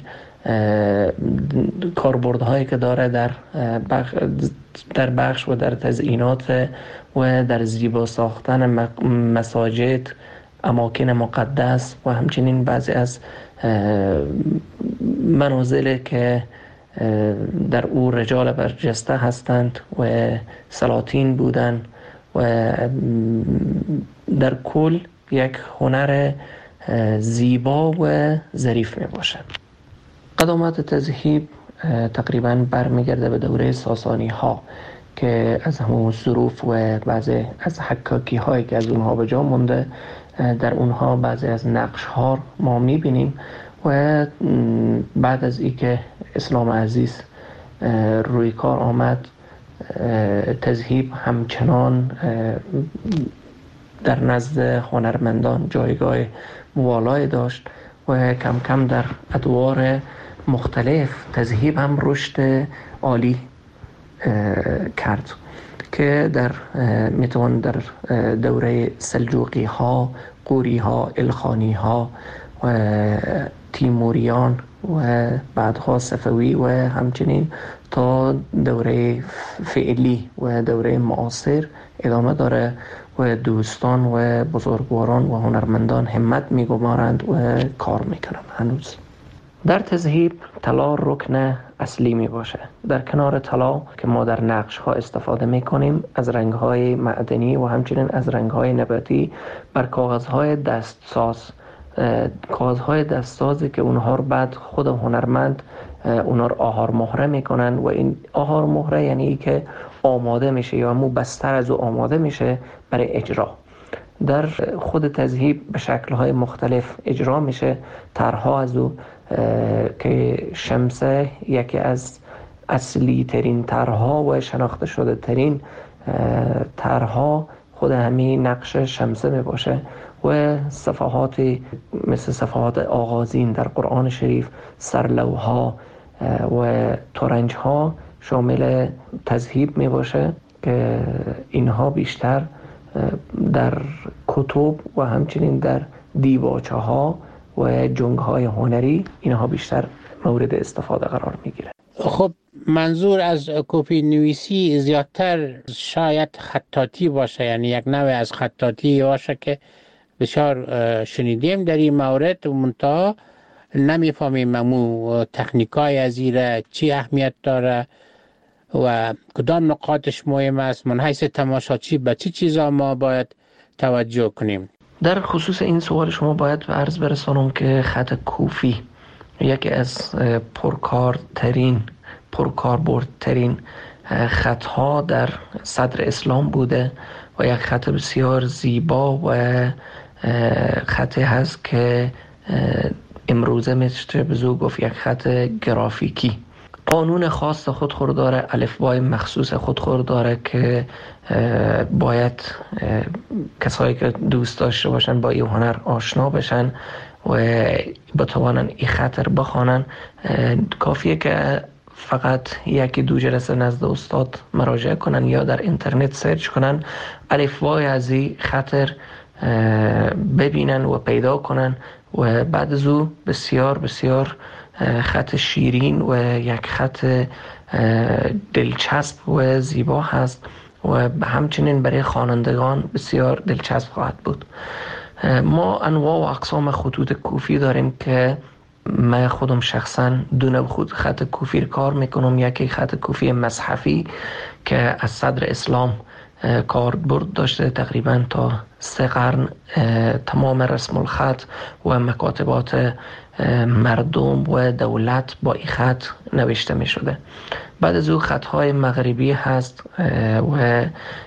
کاربردهایی که داره در بخش و در تزیینات و در زیبا ساختن مساجد، اماکن مقدس و همچنین بعضی از منازل که در او رجال برجسته هستند و سلاطین بودند و در کل یک هنر زیبا و ظریف می باشد. قدامت تذهیب تقریبا برمیگرده به دوره ساسانی ها که از همون ظروف و بعضی از حکاکی هایی که از اونها به جا مونده، در اونها بعضی از نقش ها ما میبینیم و بعد از ای که اسلام عزیز روی کار آمد، تذهیب همچنان در نزد هنرمندان جایگاه موالای داشت و کم کم در ادوار مختلف تذهیب هم رشد عالی کرد که میتوان در دوره سلجوقی ها، قوری ها، الخانی ها و تیموریان و بعدها صفوی و همچنین تا دوره فعلی و دوره معاصر ادامه داره و دوستان و بزرگواران و هنرمندان همت میگمارند و کار میکنند. هنوز در تذهیب طلا رکن اصلی می باشه. در کنار طلا که ما در نقش ها استفاده می کنیم، از رنگ های معدنی و همچنین از رنگ های نباتی بر کاغذ های دستسازی که اونها رو بعد خود هنرمند اونها رو آهار مهره میکنن و این آهار مهره یعنی ای که آماده میشه یا همون بستر از او آماده میشه برای اجرا. در خود تذهیب به شکل‌های مختلف اجرا میشه. طرح‌ها از او که شمسه یکی از اصلی ترین طرح‌ها و شناخته شده ترین طرح‌ها خود همین نقش شمسه می باشه و صفحاتی مثل صفحات آغازین در قرآن شریف، سرلوها و ترنج‌ها شامل تذهیب می باشه که اینها بیشتر در کتب و همچنین در دیباچه ها و جنگ های هنری اینها بیشتر مورد استفاده قرار می گیره. خب منظور از کپی نویسی زیادتر شاید خطاطی باشه، یعنی یک نوع از خطاطی باشه که بسیار شنیدیم در این مورد و منتها نمیفهمیم امو تکنیکای از ایره چی اهمیت داره و کدام نقاطش مهم است. من حیث تماشاچی به چی چیزا ما باید توجه کنیم؟ در خصوص این سوال شما باید به عرض برسانم که خط کوفی یکی از پرکاربردترین خطها در صدر اسلام بوده و یک خط بسیار زیبا و خطی هست که امروزه میشه بزرگ گفت یک خط گرافیکی. قانون خاص خود داره، الفبای مخصوص خود داره که باید کسایی که دوست داشته باشن با این هنر آشنا بشن و بتوانن این خط بخوانن. کافیه که فقط یکی دو جلسه نزد استاد مراجعه کنن یا در اینترنت سرچ کنن، الفبای از این خط ببینن و پیدا کنن و بعد از او بسیار بسیار خط شیرین و یک خط دلچسب و زیبا هست و همچنین برای خوانندگان بسیار دلچسب خواهد بود. ما انواع و اقسام خطوط کوفی داریم که من خودم شخصا دو نوع خط کوفی کار میکنم. یکی خط کوفی مصحفی که از صدر اسلام کاربرد داشته، تقریبا تا 3 قرن تمام رسم الخط و مکاتبات مردم و دولت با این خط نوشته می شده. بعد از او خطهای مغربی هست و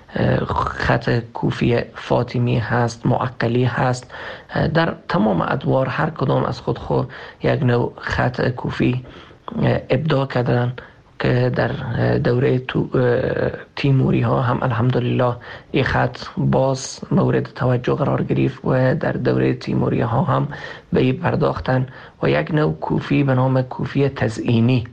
خط کوفی فاطمی هست، معقلی هست. در تمام ادوار هر کدام از خود یک نوع خط کوفی ابداع کردن که در دوره تیموری ها هم الحمدلله این خط باز مورد توجه قرار گرفت و در دوره تیموری ها هم به این پرداختن و یک نوع کوفی به نام کوفی تزئینی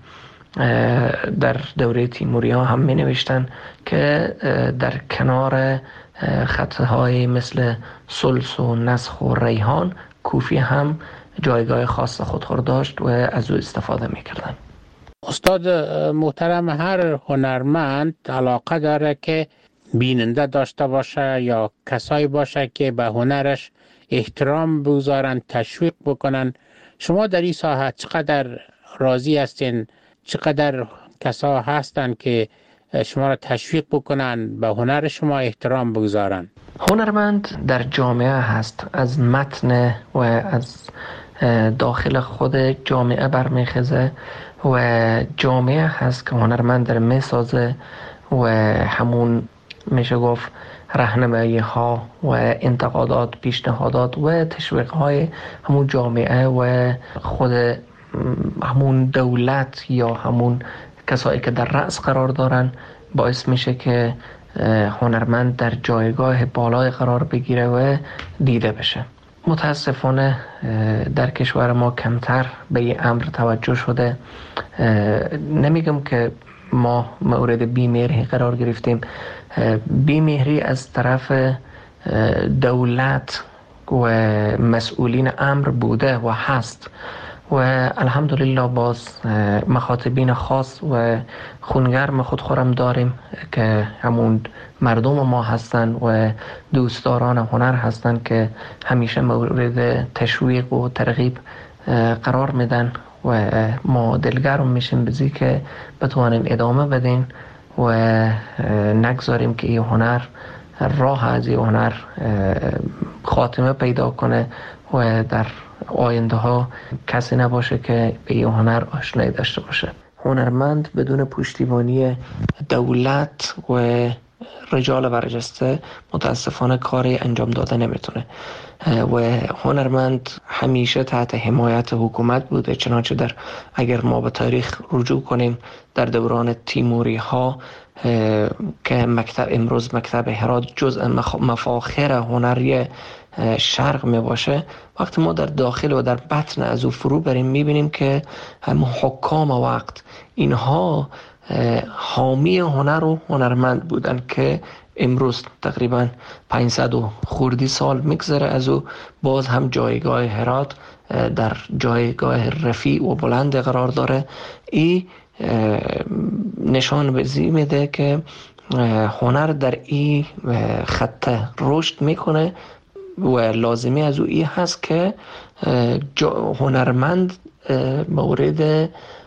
در دوره تیموری ها هم می نوشتن که در کنار خطهای مثل سلس و نسخ و ریحان کوفی هم جایگاه خاص خود داشت و از او استفاده می کردن. استاد محترم، هر هنرمند علاقه داره که بیننده داشته باشه یا کسایی باشه که به هنرش احترام بگذارن، تشویق بکنن. شما در این ساحه چقدر راضی هستین؟ چقدر کسا هستن که شما را تشویق بکنن، به هنر شما احترام بگذارن؟ هنرمند در جامعه هست، از متن و از داخل خود جامعه برمیخزه و جامعه هست که هنرمند در میسازه و همون میشه گفت راهنمایی ها و انتقادات، پیشنهادات و تشویق های همون جامعه و خود همون دولت یا همون کسایی که در رأس قرار دارن باعث میشه که هنرمند در جایگاه بالای قرار بگیره و دیده بشه. متاسفانه در کشور ما کمتر به این امر توجه شده. نمیگم که ما مورد بیمهری قرار گرفتیم، بیمهری از طرف دولت و مسئولین امر بوده و هست و الحمدلله باز مخاطبین خاص و خونگرم خودخورم داریم که همون مردم ما هستن و دوستداران هنر هستن که همیشه مورد تشویق و ترغیب قرار میدن و ما دلگرم میشیم بزی که بتوانیم ادامه بدیم و نگذاریم که این هنر راه از این هنر خاتمه پیدا کنه و در آینده ها کسی نباشه که به این هنر آشنایی داشته باشه. هنرمند بدون پشتیبانی دولت و رجال برجسته متاسفانه کاری انجام داده نمیتونه و هنرمند همیشه تحت حمایت حکومت بوده. چنانچه اگر ما به تاریخ رجوع کنیم در دوران تیموری ها که امروز مکتب هرات جزء مفاخر هنری شرق می باشه، وقتی ما در داخل و در بطن از او فرو بریم میبینیم که هم حکام وقت اینها حامی هنر و هنرمند بودن که امروز تقریبا 500 و خوردی سال میگذره از او باز هم جایگاه هرات در جایگاه رفیع و بلند قرار داره. این نشان بزی میده که هنر در این خط رشد میکنه و لازمی از او این هست که هنرمند مورد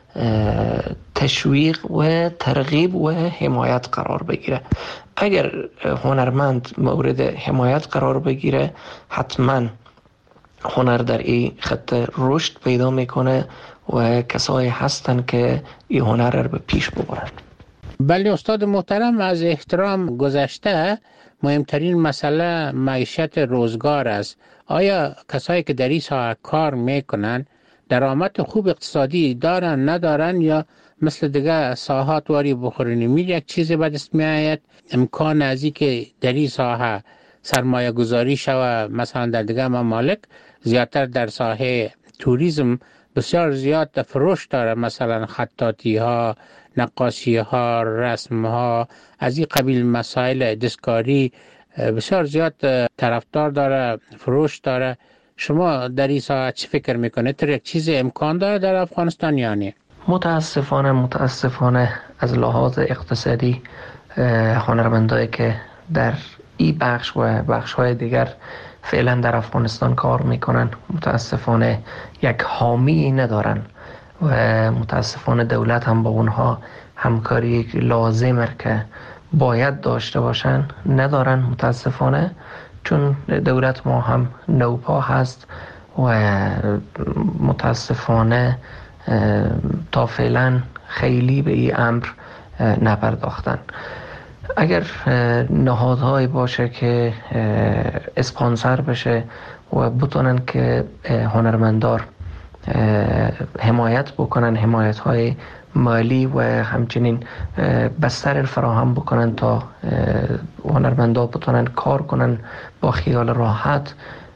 تشویق و ترغیب و حمایت قرار بگیره. اگر هنرمند مورد حمایت قرار بگیره حتما هنر در این خط رشد پیدا میکنه و کسایی هستن که این هنر رو به پیش ببرن. بله استاد محترم، از احترام گذشته مهمترین مسئله معیشت روزگار است. آیا کسایی که در این ساحه کار میکنن درآمد خوب اقتصادی دارن ندارن یا مثل دیگه ساحات واری بخورنی می یک چیزی به دست می آید؟ امکان از این که در این ساحه سرمایه گذاری شود مثلا در دیگه ممالک زیادتر در ساحه توریسم بسیار زیاد فروش داره، مثلا خطاطی ها، نقاشی ها، رسم ها، از این قبیل مسائل دستکاری بسیار زیاد طرفدار داره، فروش داره. شما در این ساعت چی فکر میکنید؟ یک چیز امکان داره در افغانستان یا نه؟ متاسفانه از لحاظ اقتصادی هنرمندایی که در این بخش و بخش‌های دیگر فعلا در افغانستان کار میکنن متاسفانه یک حامی ندارن و متاسفانه دولت هم با اونها همکاری لازمه که باید داشته باشن ندارن متاسفانه، چون دولت ما هم نوپا هست و متاسفانه تا فعلا خیلی به این امر نپرداختن. اگر نهادهایی باشه که اسپانسر بشه و بتونن که هنرمندار حمایت بکنن، حمایت های مالی و همچنین بستر فراهم بکنن تا هنرمندا بتونن کار کنن با خیال راحت،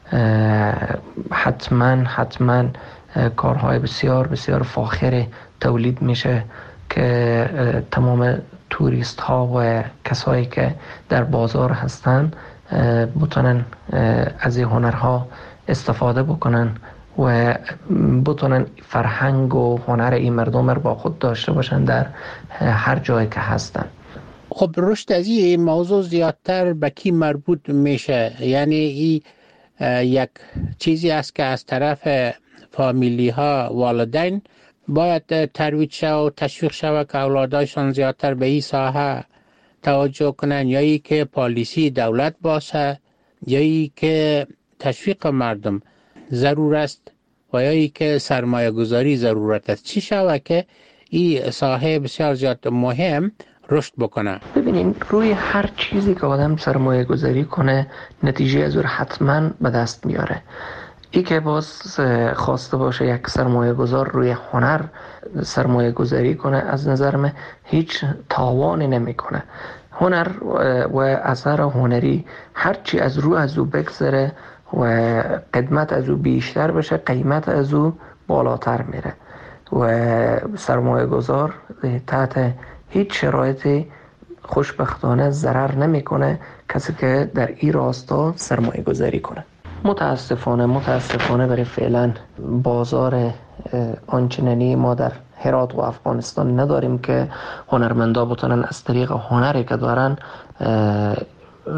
حتما کارهای بسیار بسیار فاخر تولید میشه که تمام توریست ها و کسایی که در بازار هستن بتونن از این هنرها استفاده بکنن و بتونن فرهنگ و هنر این مردم رو با خود داشته باشن در هر جایی که هستن. خب رشد از این موضوع زیادتر به کی مربوط میشه؟ یعنی این یک چیزی است که از طرف فامیلی ها، والدین باید ترویج شود و تشویق شود که اولادایشان زیادتر به این ساحه توجه کنن، یا ای که پالیسی دولت باشه، یا ای که تشویق مردم ضرور است و یا ای که سرمایه گذاری ضرورت است؟ چی شود که این ساحه بسیار زیاد مهم رشد بکنه؟ ببینین روی هر چیزی که آدم سرمایه گذاری کنه نتیجه از اون حتما به دست میاره. ای که باز خواسته باشه یک سرمایه گذار روی هنر سرمایه گذاری کنه از نظر من هیچ تاوانی نمی کنه. هنر و اثر هنری هرچی از او بگذره و قدمت از او بیشتر بشه قیمت از او بالاتر میره و سرمایه گذار تحت هیچ شرایطی خوشبختانه ضرر نمیکنه کسی که در این راستا سرمایه گذاری کنه. متاسفانه برای فعلا بازار آنچنانی ما در هرات و افغانستان نداریم که هنرمندا بتونن از طریق هنری که دارن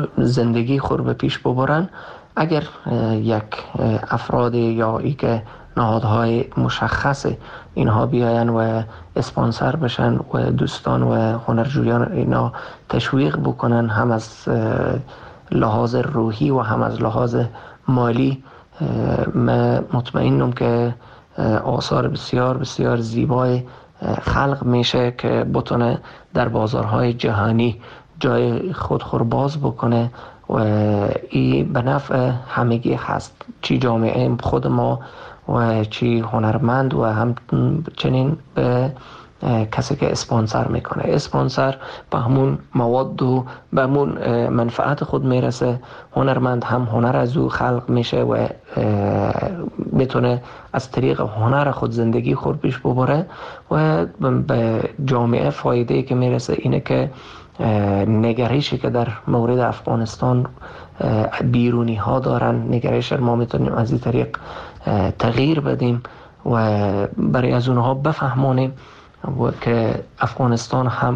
زندگی خود به پیش ببرن. اگر یک افرادی یا ای که نهادهای مشخص اینها بیاین و اسپانسر بشن و دوستان و هنرجویان اینا تشویق بکنن، هم از لحاظ روحی و هم از لحاظ مالی. من مطمئنم که آثار بسیار بسیار زیبای خلق میشه که بتونه در بازارهای جهانی جای خود باز بکنه و این به نفع همگی هست، چی جامعه خود ما و چی هنرمند و همچنین به کسی که اسپانسر میکنه. اسپانسر به همون مواد و به همون منفعت خود میرسه. هنرمند هم هنر از او خلق میشه و میتونه از طریق هنر خود زندگی خود پیش ببره و به جامعه فایده که میرسه اینه که نگرشی که در مورد افغانستان بیرونی ها دارن، نگرش ما میتونیم از این طریق تغییر بدیم و برای از اونها بفهمانیم و که افغانستان هم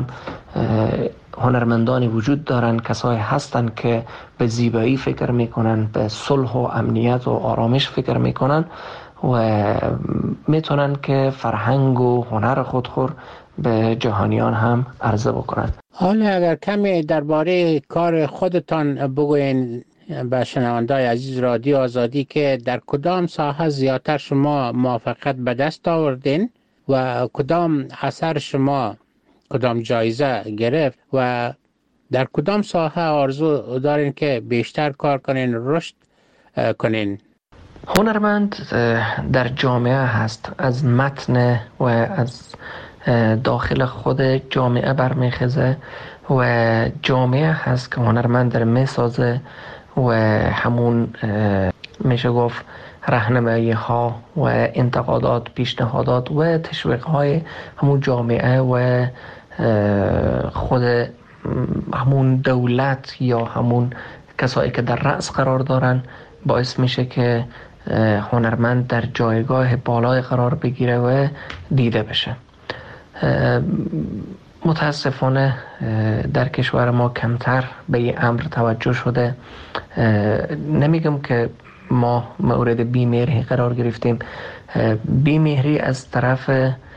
هنرمندانی وجود دارن، کسایی هستن که به زیبایی فکر میکنن، به صلح و امنیت و آرامش فکر میکنن و میتونن که فرهنگ و هنر خودخور به جهانیان هم عرضه بکنن. حالا اگر کمی درباره کار خودتان بگوین به شنونده‌های عزیز رادیو آزادی که در کدام ساحه زیادتر شما موفقیت به دست آوردین و کدام اثر شما کدام جایزه گرفت و در کدام ساحه آرزو دارین که بیشتر کار کنین، رشد کنین؟ هنرمند در جامعه هست، از متن و از داخل خود جامعه برمیخیزه و جامعه هست که هنرمند در میسازه و همون میشه گفت راهنمایی ها و انتقادات، پیشنهادات و تشویق های همون جامعه و خود همون دولت یا همون کسایی که در رأس قرار دارن باعث میشه که هنرمند در جایگاه بالای قرار بگیره و دیده بشه. متاسفانه در کشور ما کمتر به این امر توجه شده. نمیگم که ما مورد بیمهری قرار گرفتیم، بیمهری از طرف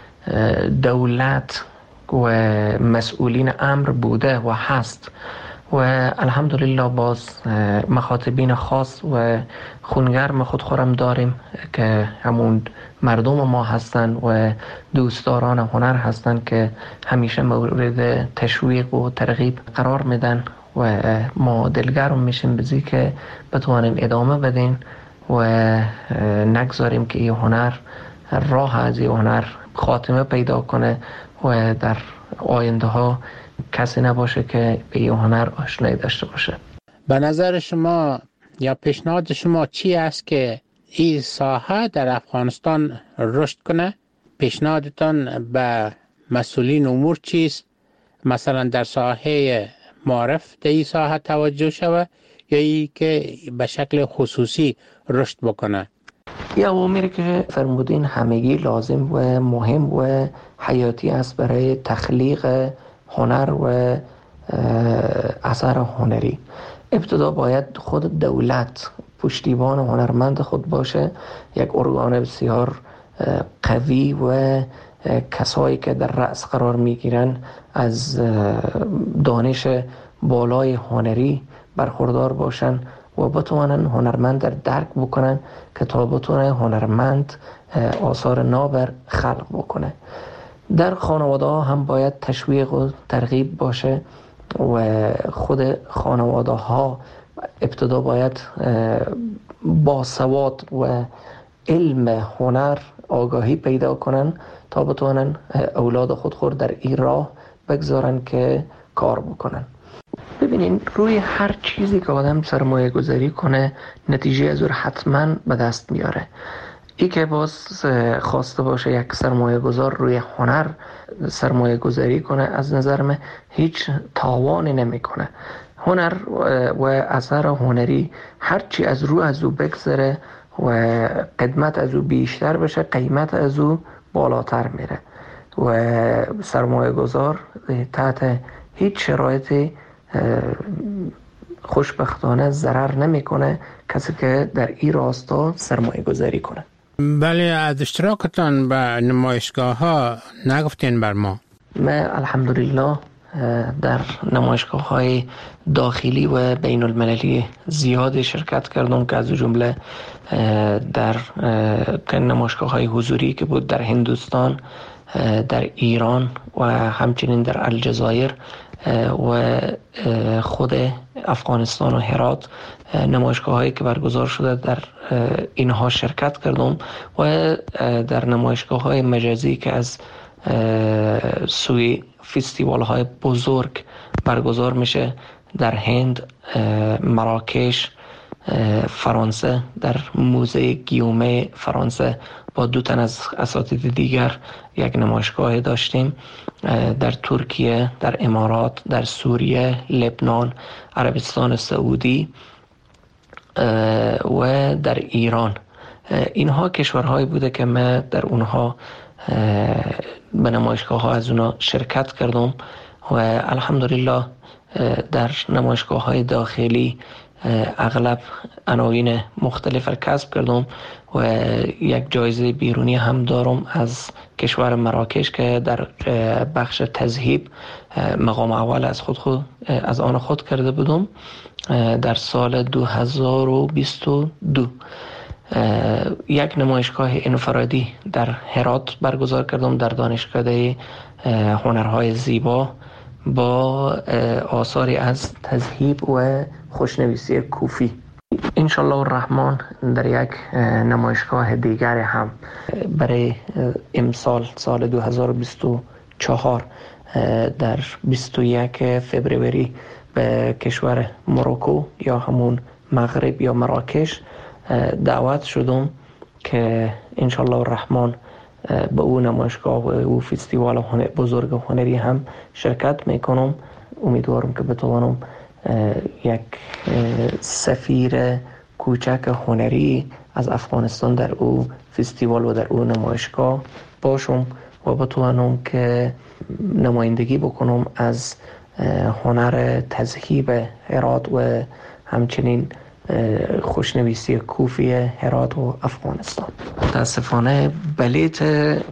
دولت و مسئولین امر بوده و هست و الحمدلله باز مخاطبین خاص و خونگرم خودخورم داریم که همون مردم ما هستن و دوستداران هنر هستن که همیشه مورد تشویق و ترغیب قرار میدن و ما دلگرم میشیم بزی که بتوانیم ادامه بدیم و نگذاریم که این هنر راه از این هنر خاتمه پیدا کنه و در آینده ها کسی نباشه که به این هنر آشنایی داشته باشه. به نظر شما یا پیشنهاد شما چی است که این ساحه در افغانستان رشد کنه؟ پیشنهادتان به مسئولین امور چیست؟ مثلا در ساحه معرف در این ساحه توجه شوه یا ای که به شکل خصوصی رشد بکنه؟ یا اوامری که فرمودین همگی لازم و مهم و حیاتی است برای تخلیق هنر و اثر هنری. ابتدا باید خود دولت پشتیبان هنرمند خود باشه، یک ارگان بسیار قوی و کسایی که در رأس قرار میگیرن از دانش بالای هنری برخوردار باشن و بتوانن هنرمند در درک بکنن که تا بتونه هنرمند آثار نابر خلق بکنه. در خانواده ها هم باید تشویق و ترغیب باشه و خود خانواده ها ابتدا باید با سواد و علم هنر آگاهی پیدا کنن تا بتونن اولاد خود در این راه بگذارن که کار بکنن. ببینین روی هر چیزی که آدم سرمایه گذاری کنه نتیجه از اون حتما به دست میاره. ای که باز خواسته باشه یک سرمایه گذار روی هنر سرمایه گذاری کنه از نظر من هیچ تاوانی نمی کنه. هنر و اثر هنری هرچی از او بگذره و قدمت از او بیشتر بشه قیمت از او بالاتر میره و سرمایه گذار تحت هیچ شرایطی خوشبختانه ضرر نمیکنه کسی که در این راستا سرمایه گذاری کنه. بله، از اشتراکتان به نمایشگاه ها نگفتین بر ما. من الحمدلله در نمایشگاه های داخلی و بین المللی زیاد شرکت کردم که از جمله در نمایشگاه های حضوری که بود در هندوستان، در ایران و همچنین در الجزایر و خود افغانستان و هرات، نمایشگاه هایی که برگزار شده در اینها شرکت کردم و در نمایشگاه های مجازی که از سوی فستیوال های بزرگ برگزار میشه در هند، مراکش، فرانسه، در موزه گیومه فرانسه با 2 تن از اساتید دیگر یک نمایشگاه داشتیم. در ترکیه، در امارات، در سوریه، لبنان، عربستان سعودی و در ایران. اینها کشورهایی بوده که من در اونها به نمایشگاه ها از اونها شرکت کردم و الحمدلله در نمایشگاه های داخلی اغلب عناوین مختلف کسب کردم و یک جایزه بیرونی هم دارم از کشور مراکش که در بخش تذهیب مقام اول از آن خود کرده بودم در سال 2022. یک نمایشگاه انفرادی در هرات برگزار کردم در دانشکده هنرهای زیبا با آثاری از تذهیب و خوشنویسی کوفی. انشالله الرحمن در یک نمایشگاه دیگر هم برای امسال سال 2024 در 21 فبروری به کشور مروکو یا همون مغرب یا مراکش دعوت شدم که انشالله الرحمن به او نمایشگاه و او فستیوال بزرگ هنری هم شرکت میکنم. امیدوارم که بتوانم یک سفیر کوچک هنری از افغانستان در او فستیوال و در او نمایشگاه باشم و بتوانم که نمایندگی بکنم از هنر تذهیب هرات و همچنین خوشنویسی کوفی هرات و افغانستان. متاسفانه بلیت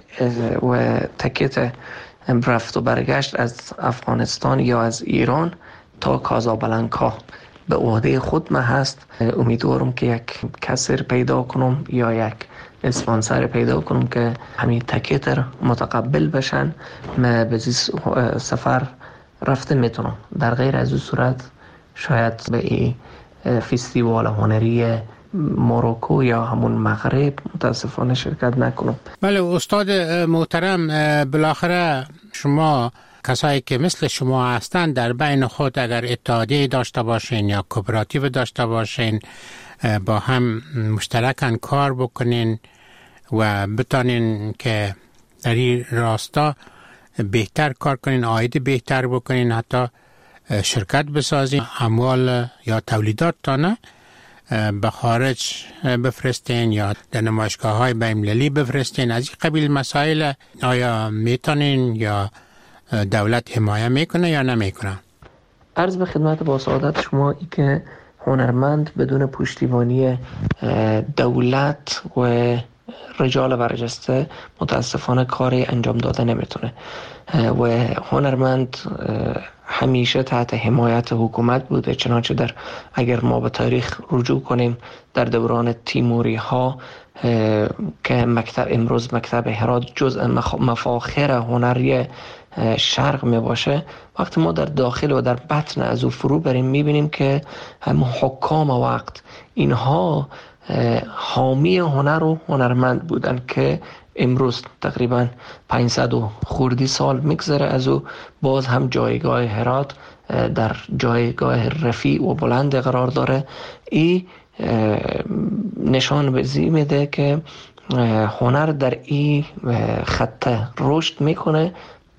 و تکت رفت و برگشت از افغانستان یا از ایران تا کازابلانکا به عهده خود من هست. امیدوارم که یک کسر پیدا کنم یا یک اسپانسر پیدا کنم که همین تکت متقبل بشن، من به سفر رفته میتونم. در غیر از این صورت شاید به فستیوال هنری مروکو یا همون مغرب متاسفانه شرکت نکنم. بله استاد محترم، بالاخره شما کسایی که مثل شما هستند در بین خود اگر اتحادیه داشته باشین یا کوپراتیو داشته باشین، با هم مشترکاً کار بکنین و بتانین که در این راستا بهتر کار کنین، عاید بهتر بکنین، حتی شرکت بسازین، اموال یا تولیداتتان به خارج بفرستین یا در نمایشگاه‌های بین‌المللی بفرستین. از این قبیل مسائل آیا میتونین یا دولت حمایت میکنه یا نمیکنه؟ عرض به خدمت با سعادت شما ای که هنرمند بدون پشتیبانی دولت و رجال برجسته متاسفانه کاری انجام داده نمیتونه و هنرمند همیشه تحت حمایت حکومت بوده. چنانچه اگر ما به تاریخ رجوع کنیم در دوران تیموری ها که امروز مکتب هرات جزء مفاخر هنری شرق می باشه، وقتی ما در داخل و در بطن از او فرو بریم میبینیم که هم حکام وقت اینها حامی هنر و هنرمند بودن که امروز تقریبا 500 و خوردی سال میگذره از او باز هم جایگاه هرات در جایگاه رفیع و بلند قرار داره. این نشان بزی میده که هنر در این خط رشد میکنه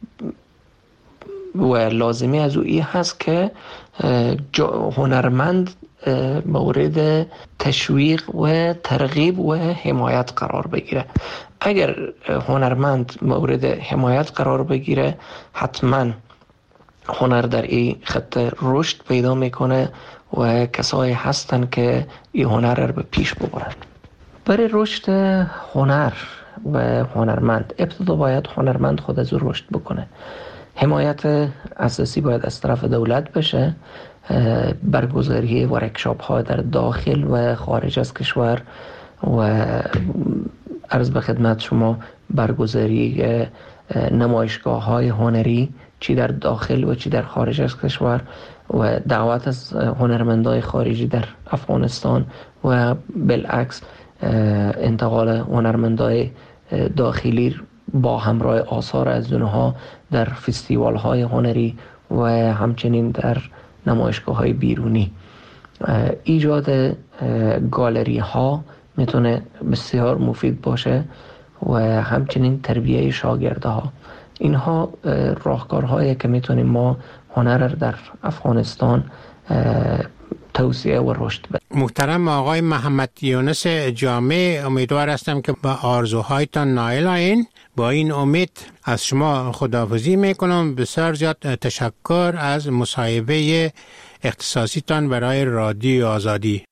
و لازمی از او این هست که هنرمند مورد تشویق و ترغیب و حمایت قرار بگیره. اگر هنرمند مورد حمایت قرار بگیره حتما هنر در این خط رشد پیدا میکنه و کسایی هستن که این هنر رو به پیش ببرن. برای رشد هنر و هنرمند، ابتدا باید هنرمند خود از رشد بکنه. حمایت اساسی باید از طرف دولت بشه، برگزاری ورکشاپ ها در داخل و خارج از کشور و عرض به خدمت شما برگزاری نمایشگاه های هنری چی در داخل و چی در خارج از کشور و دعوت از هنرمندای خارجی در افغانستان و بالعکس انتقال هنرمندای داخلی با همراه آثار از اونها در فستیوال های هنری و همچنین در نمایشگاه های بیرونی. ایجاد گالری ها میتونه بسیار مفید باشه و همچنین تربیه شاگرده ها. اینها راهکارهایی که میتونیم ما هنر در افغانستان توسعه و رشد بدیم. محترم آقای محمد یونس جامع، امیدوار هستم که با آرزوهایتان نائل آیین. با این امید از شما خداحافظی میکنم. بسیار زیاد تشکر از مصاحبه اختصاصیتان برای رادیو آزادی.